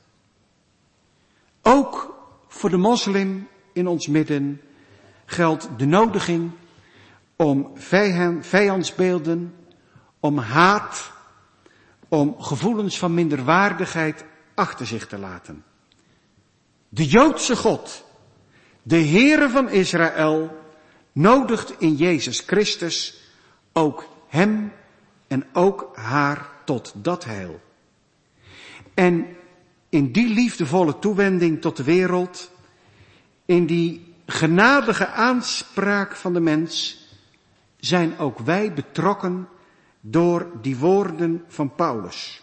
Ook voor de moslim in ons midden geldt de nodiging om vijandsbeelden, om haat, om gevoelens van minderwaardigheid achter zich te laten. De Joodse God, de Heere van Israël, nodigt in Jezus Christus ook hem en ook haar tot dat heil. En in die liefdevolle toewending tot de wereld, in die genadige aanspraak van de mens, zijn ook wij betrokken door die woorden van Paulus.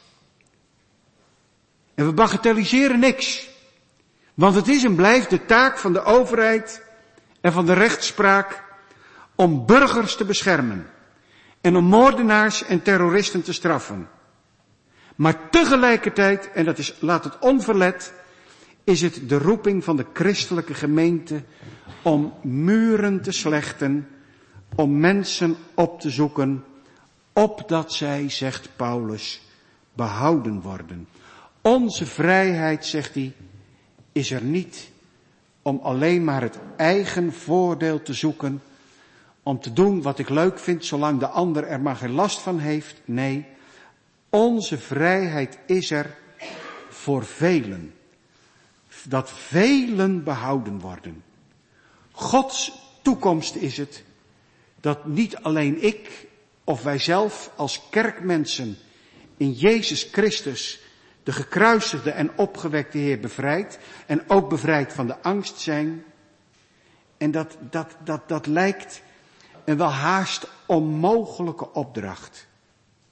En we bagatelliseren niks. Want het is en blijft de taak van de overheid en van de rechtspraak om burgers te beschermen en om moordenaars en terroristen te straffen. Maar tegelijkertijd, en dat is, laat het onverlet, is het de roeping van de christelijke gemeente om muren te slechten, om mensen op te zoeken, opdat zij, zegt Paulus, behouden worden. Onze vrijheid, zegt hij, is er niet om alleen maar het eigen voordeel te zoeken, om te doen wat ik leuk vind, zolang de ander er maar geen last van heeft. Nee, onze vrijheid is er voor velen. Dat velen behouden worden. Gods toekomst is het dat niet alleen ik of wij zelf als kerkmensen in Jezus Christus de gekruisigde en opgewekte Heer bevrijdt en ook bevrijd van de angst zijn. En dat, dat, dat, dat lijkt een wel haast onmogelijke opdracht.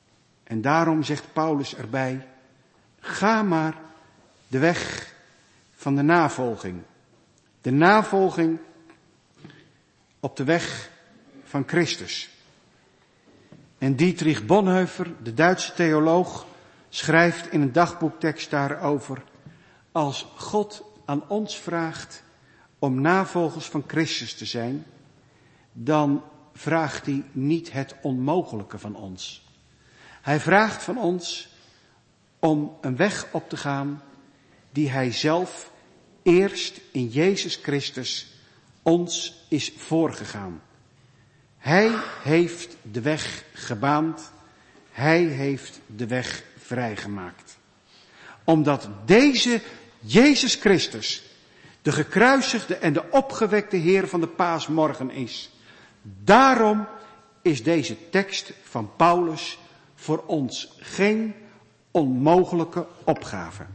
En daarom zegt Paulus erbij, ga maar de weg van de navolging. De navolging op de weg van Christus. En Dietrich Bonhoeffer, de Duitse theoloog, schrijft in een dagboektekst daarover, als God aan ons vraagt om navolgers van Christus te zijn, dan vraagt hij niet het onmogelijke van ons. Hij vraagt van ons om een weg op te gaan die hij zelf eerst in Jezus Christus ons is voorgegaan. Hij heeft de weg gebaand. Hij heeft de weg vrijgemaakt. Omdat deze Jezus Christus de gekruisigde en de opgewekte Heer van de paasmorgen is. Daarom is deze tekst van Paulus voor ons geen onmogelijke opgave.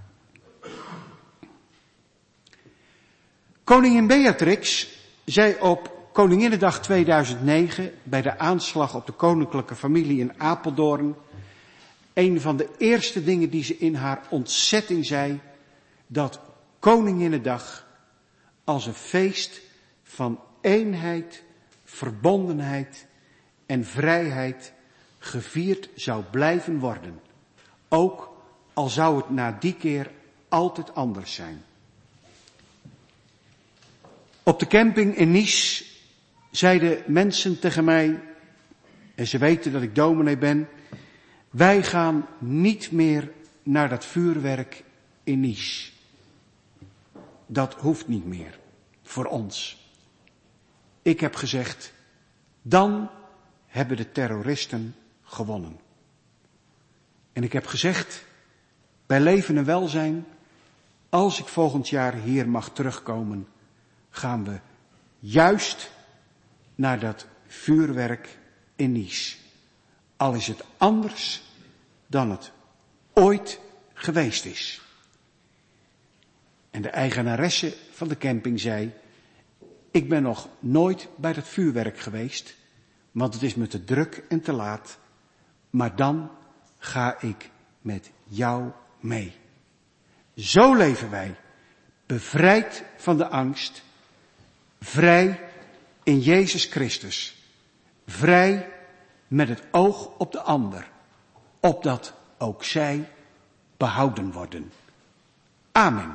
Koningin Beatrix zei op Koninginnedag tweeduizend negen bij de aanslag op de koninklijke familie in Apeldoorn, een van de eerste dingen die ze in haar ontzetting zei, dat Koninginnedag als een feest van eenheid, verbondenheid en vrijheid gevierd zou blijven worden. Ook al zou het na die keer altijd anders zijn. Op de camping in Nice zeiden mensen tegen mij, en ze weten dat ik dominee ben, wij gaan niet meer naar dat vuurwerk in Nice. Dat hoeft niet meer voor ons. Ik heb gezegd, dan hebben de terroristen gewonnen. En ik heb gezegd, bij leven en welzijn, als ik volgend jaar hier mag terugkomen, gaan we juist naar dat vuurwerk in Nice. Al is het anders dan het ooit geweest is. En de eigenaresse van de camping zei, ik ben nog nooit bij dat vuurwerk geweest, want het is me te druk en te laat, maar dan ga ik met jou mee. Zo leven wij, bevrijd van de angst, vrij in Jezus Christus, vrij met het oog op de ander, opdat ook zij behouden worden. Amen.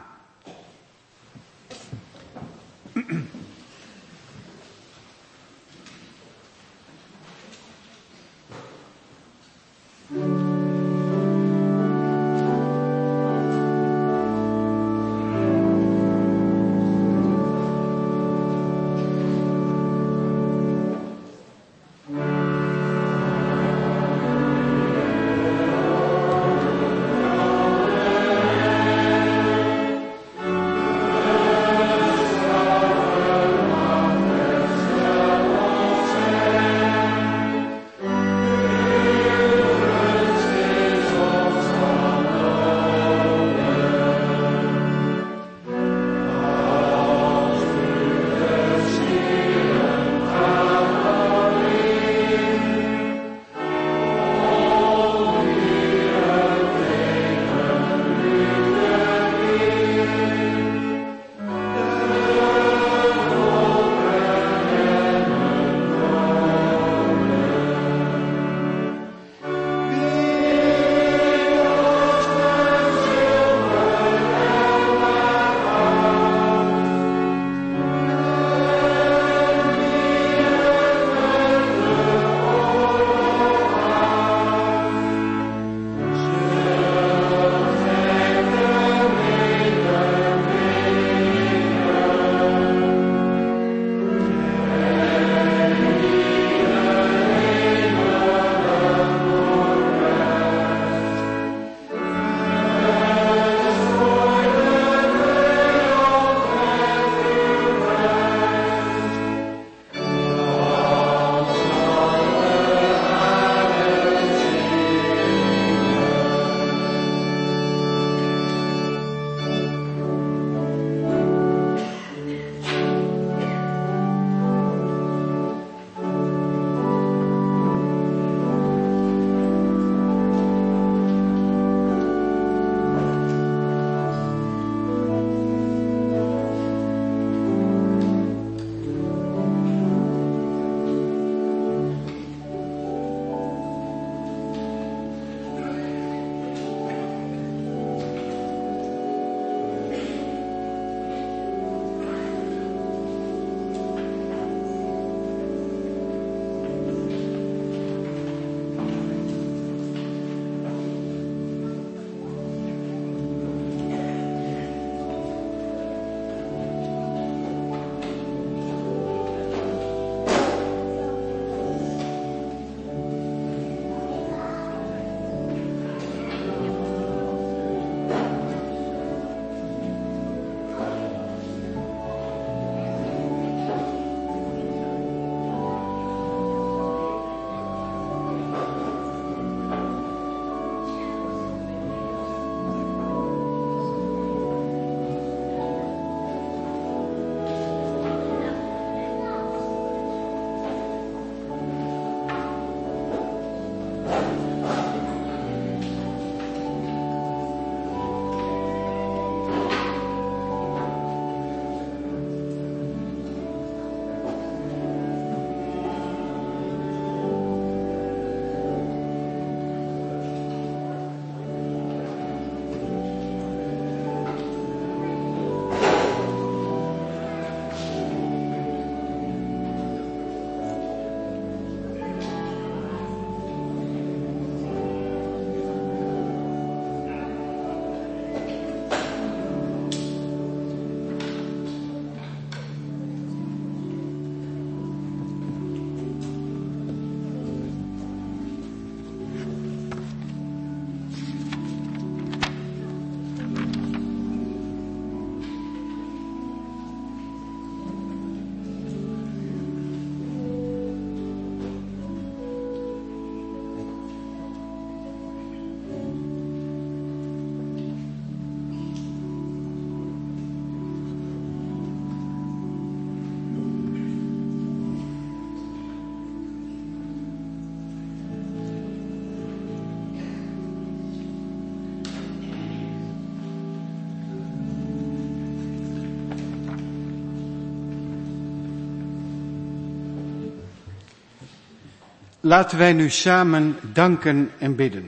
Laten wij nu samen danken en bidden.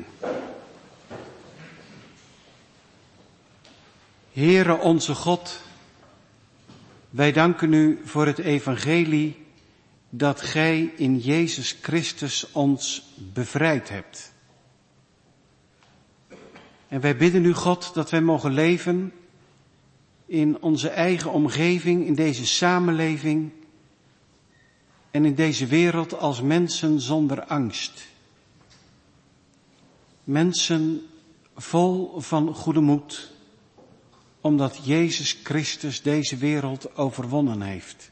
Heere onze God, wij danken u voor het evangelie dat gij in Jezus Christus ons bevrijd hebt. En wij bidden u, God, dat wij mogen leven in onze eigen omgeving, in deze samenleving en in deze wereld als mensen zonder angst. Mensen vol van goede moed, omdat Jezus Christus deze wereld overwonnen heeft.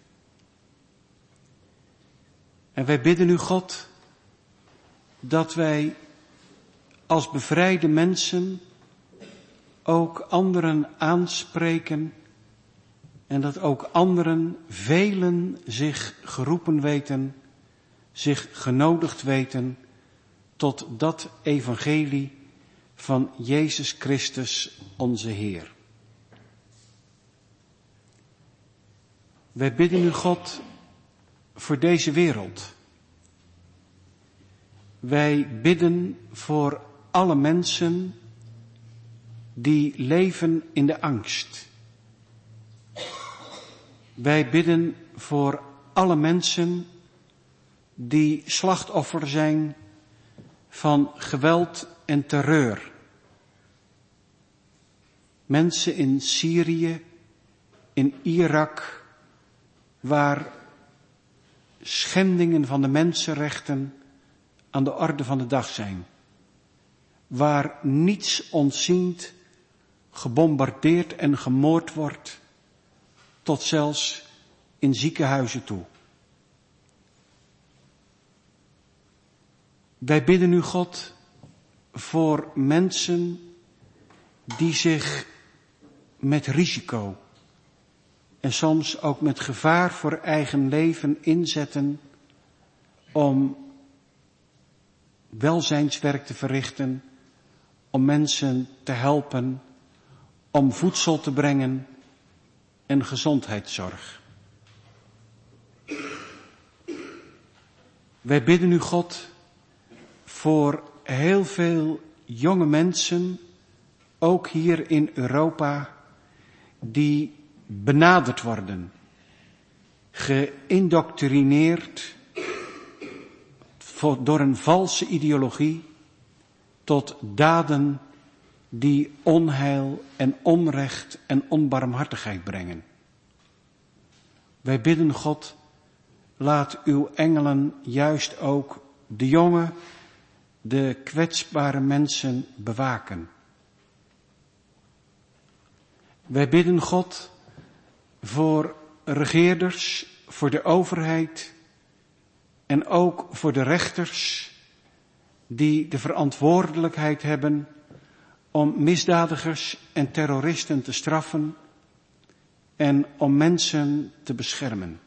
En wij bidden u, God, dat wij als bevrijde mensen ook anderen aanspreken en dat ook anderen, velen, zich geroepen weten, zich genodigd weten tot dat evangelie van Jezus Christus onze Heer. Wij bidden u, God, voor deze wereld. Wij bidden voor alle mensen die leven in de angst. Wij bidden voor alle mensen die slachtoffer zijn van geweld en terreur. Mensen in Syrië, in Irak, waar schendingen van de mensenrechten aan de orde van de dag zijn. Waar niets ontziend gebombardeerd en gemoord wordt, tot zelfs in ziekenhuizen toe. Wij bidden u, God, voor mensen die zich met risico en soms ook met gevaar voor eigen leven inzetten om welzijnswerk te verrichten, om mensen te helpen, om voedsel te brengen en gezondheidszorg. Wij bidden u, God, voor heel veel jonge mensen, ook hier in Europa, die benaderd worden, geïndoctrineerd door een valse ideologie tot daden die onheil en onrecht en onbarmhartigheid brengen. Wij bidden, God, laat uw engelen juist ook de jonge, de kwetsbare mensen bewaken. Wij bidden, God, voor regeerders, voor de overheid en ook voor de rechters die de verantwoordelijkheid hebben om misdadigers en terroristen te straffen en om mensen te beschermen.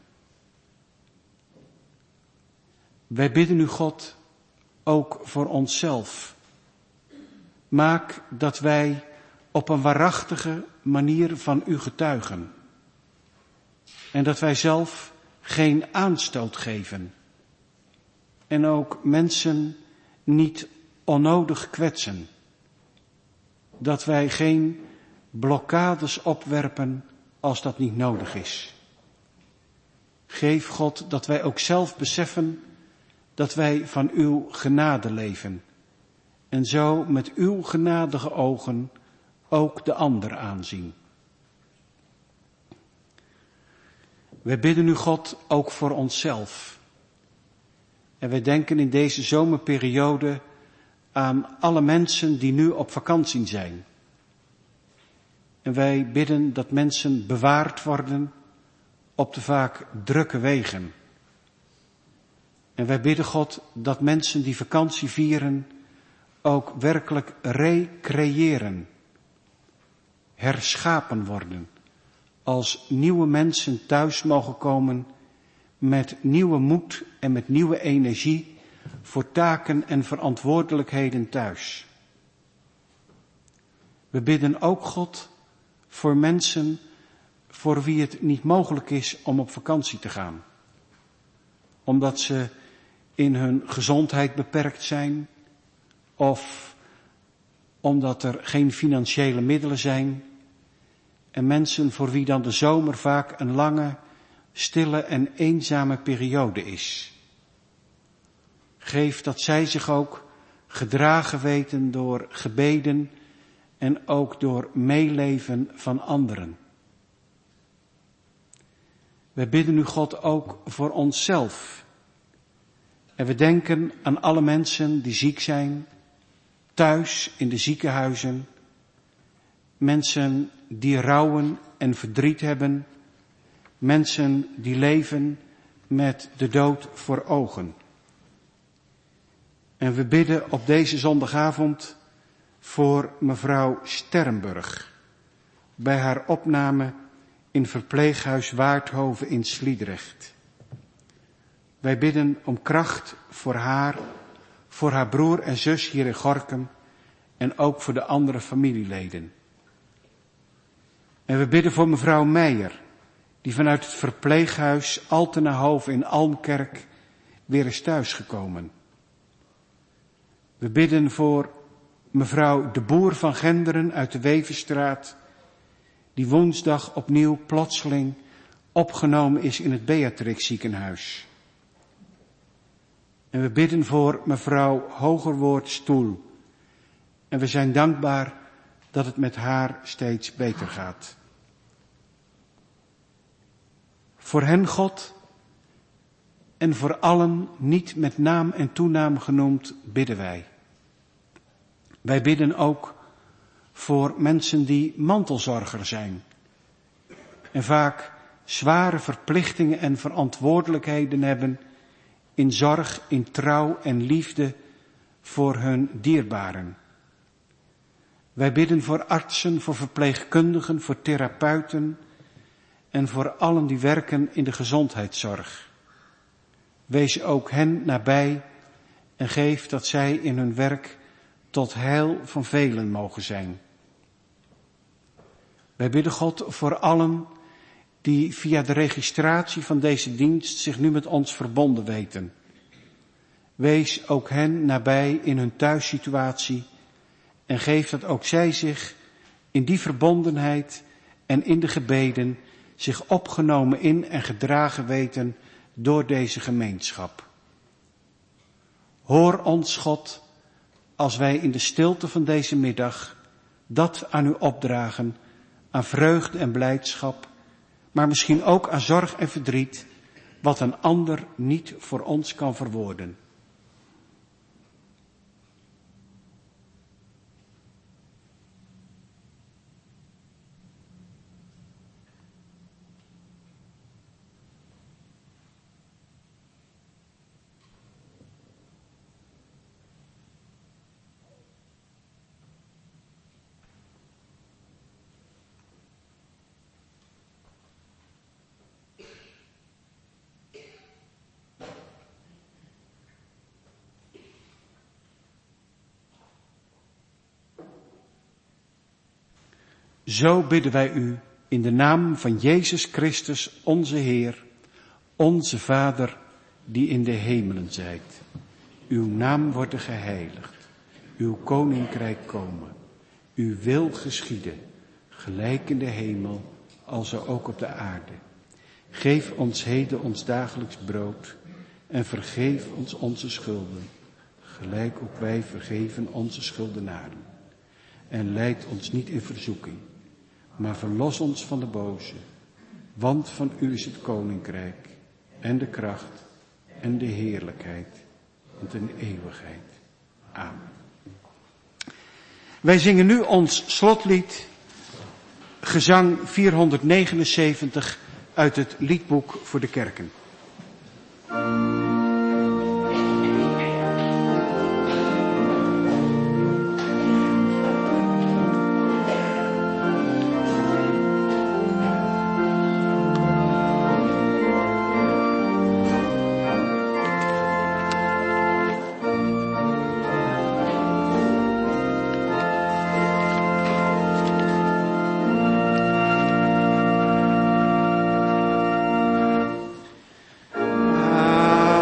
Wij bidden u, God, ook voor onszelf. Maak dat wij op een waarachtige manier van u getuigen. En dat wij zelf geen aanstoot geven. En ook mensen niet onnodig kwetsen. Dat wij geen blokkades opwerpen als dat niet nodig is. Geef, God, dat wij ook zelf beseffen dat wij van uw genade leven. En zo met uw genadige ogen ook de ander aanzien. Wij bidden u, God, ook voor onszelf. En wij denken in deze zomerperiode aan alle mensen die nu op vakantie zijn. En wij bidden dat mensen bewaard worden op de vaak drukke wegen. En wij bidden, God, dat mensen die vakantie vieren ook werkelijk recreëren, herschapen worden, als nieuwe mensen thuis mogen komen met nieuwe moed en met nieuwe energie voor taken en verantwoordelijkheden thuis. We bidden ook, God, voor mensen voor wie het niet mogelijk is om op vakantie te gaan. Omdat ze in hun gezondheid beperkt zijn, of omdat er geen financiële middelen zijn, en mensen voor wie dan de zomer vaak een lange, stille en eenzame periode is. Geef dat zij zich ook gedragen weten door gebeden en ook door meeleven van anderen. We bidden u, God, ook voor onszelf. En we denken aan alle mensen die ziek zijn, thuis in de ziekenhuizen, mensen die rouwen en verdriet hebben, mensen die leven met de dood voor ogen. En we bidden op deze zondagavond voor mevrouw Sternburg, bij haar opname in verpleeghuis Waardhoven in Sliedrecht. Wij bidden om kracht voor haar, voor haar broer en zus hier in Gorinchem en ook voor de andere familieleden. En we bidden voor mevrouw Meijer, die vanuit het verpleeghuis Altenahoven in Almkerk weer is thuisgekomen. We bidden voor mevrouw de Boer van Genderen uit de Wevenstraat, die woensdag opnieuw plotseling opgenomen is in het Beatrix ziekenhuis. En we bidden voor mevrouw Hogerwoord Stoel. En we zijn dankbaar dat het met haar steeds beter gaat. Voor hen, God, en voor allen niet met naam en toenaam genoemd, bidden wij. Wij bidden ook voor mensen die mantelzorger zijn en vaak zware verplichtingen en verantwoordelijkheden hebben in zorg, in trouw en liefde voor hun dierbaren. Wij bidden voor artsen, voor verpleegkundigen, voor therapeuten en voor allen die werken in de gezondheidszorg. Wees ook hen nabij en geef dat zij in hun werk tot heil van velen mogen zijn. Wij bidden God voor allen die via de registratie van deze dienst zich nu met ons verbonden weten. Wees ook hen nabij in hun thuissituatie en geef dat ook zij zich in die verbondenheid en in de gebeden zich opgenomen in en gedragen weten door deze gemeenschap. Hoor ons, God, als wij in de stilte van deze middag dat aan u opdragen, aan vreugde en blijdschap, maar misschien ook aan zorg en verdriet, wat een ander niet voor ons kan verwoorden. Zo bidden wij u in de naam van Jezus Christus, onze Heer, onze Vader, die in de hemelen zijt. Uw naam worden geheiligd, uw koninkrijk komen, uw wil geschieden, gelijk in de hemel, als ook op de aarde. Geef ons heden ons dagelijks brood en vergeef ons onze schulden, gelijk ook wij vergeven onze schuldenaren. En leid ons niet in verzoeking, maar verlos ons van de boze, want van u is het koninkrijk en de kracht en de heerlijkheid tot in eeuwigheid. Amen. Wij zingen nu ons slotlied, gezang vierhonderdnegenenzeventig uit het liedboek voor de kerken. Ah.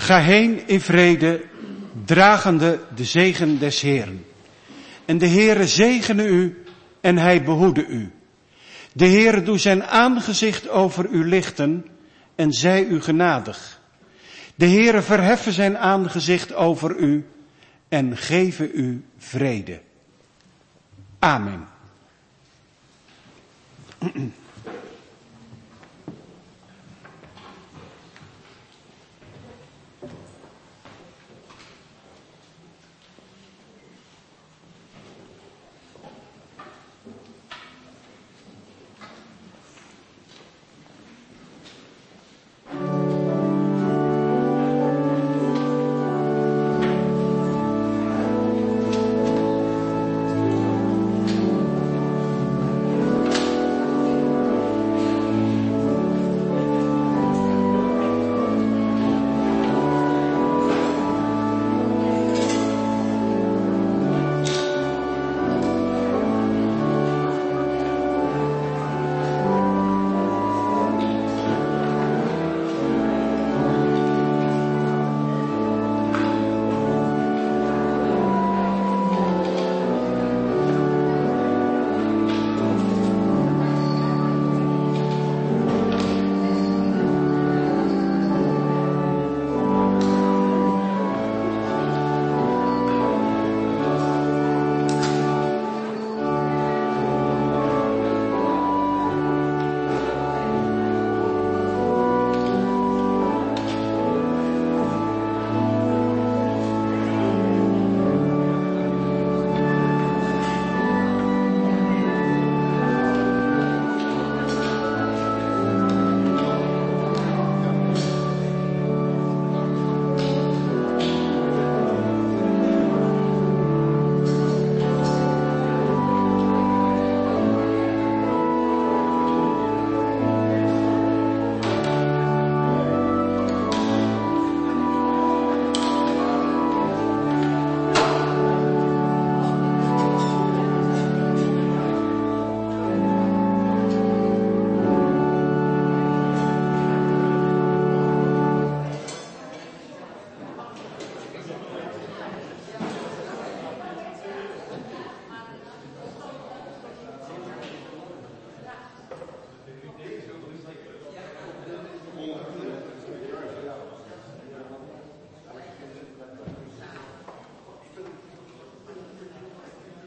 Ga heen in vrede, dragende de zegen des Heeren. En de Heere zegene u en hij behoede u. De Heere doe zijn aangezicht over u lichten en zij u genadig. De Heere verheffen zijn aangezicht over u en geven u vrede. Amen.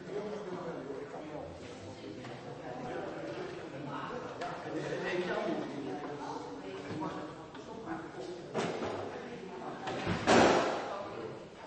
Ik zou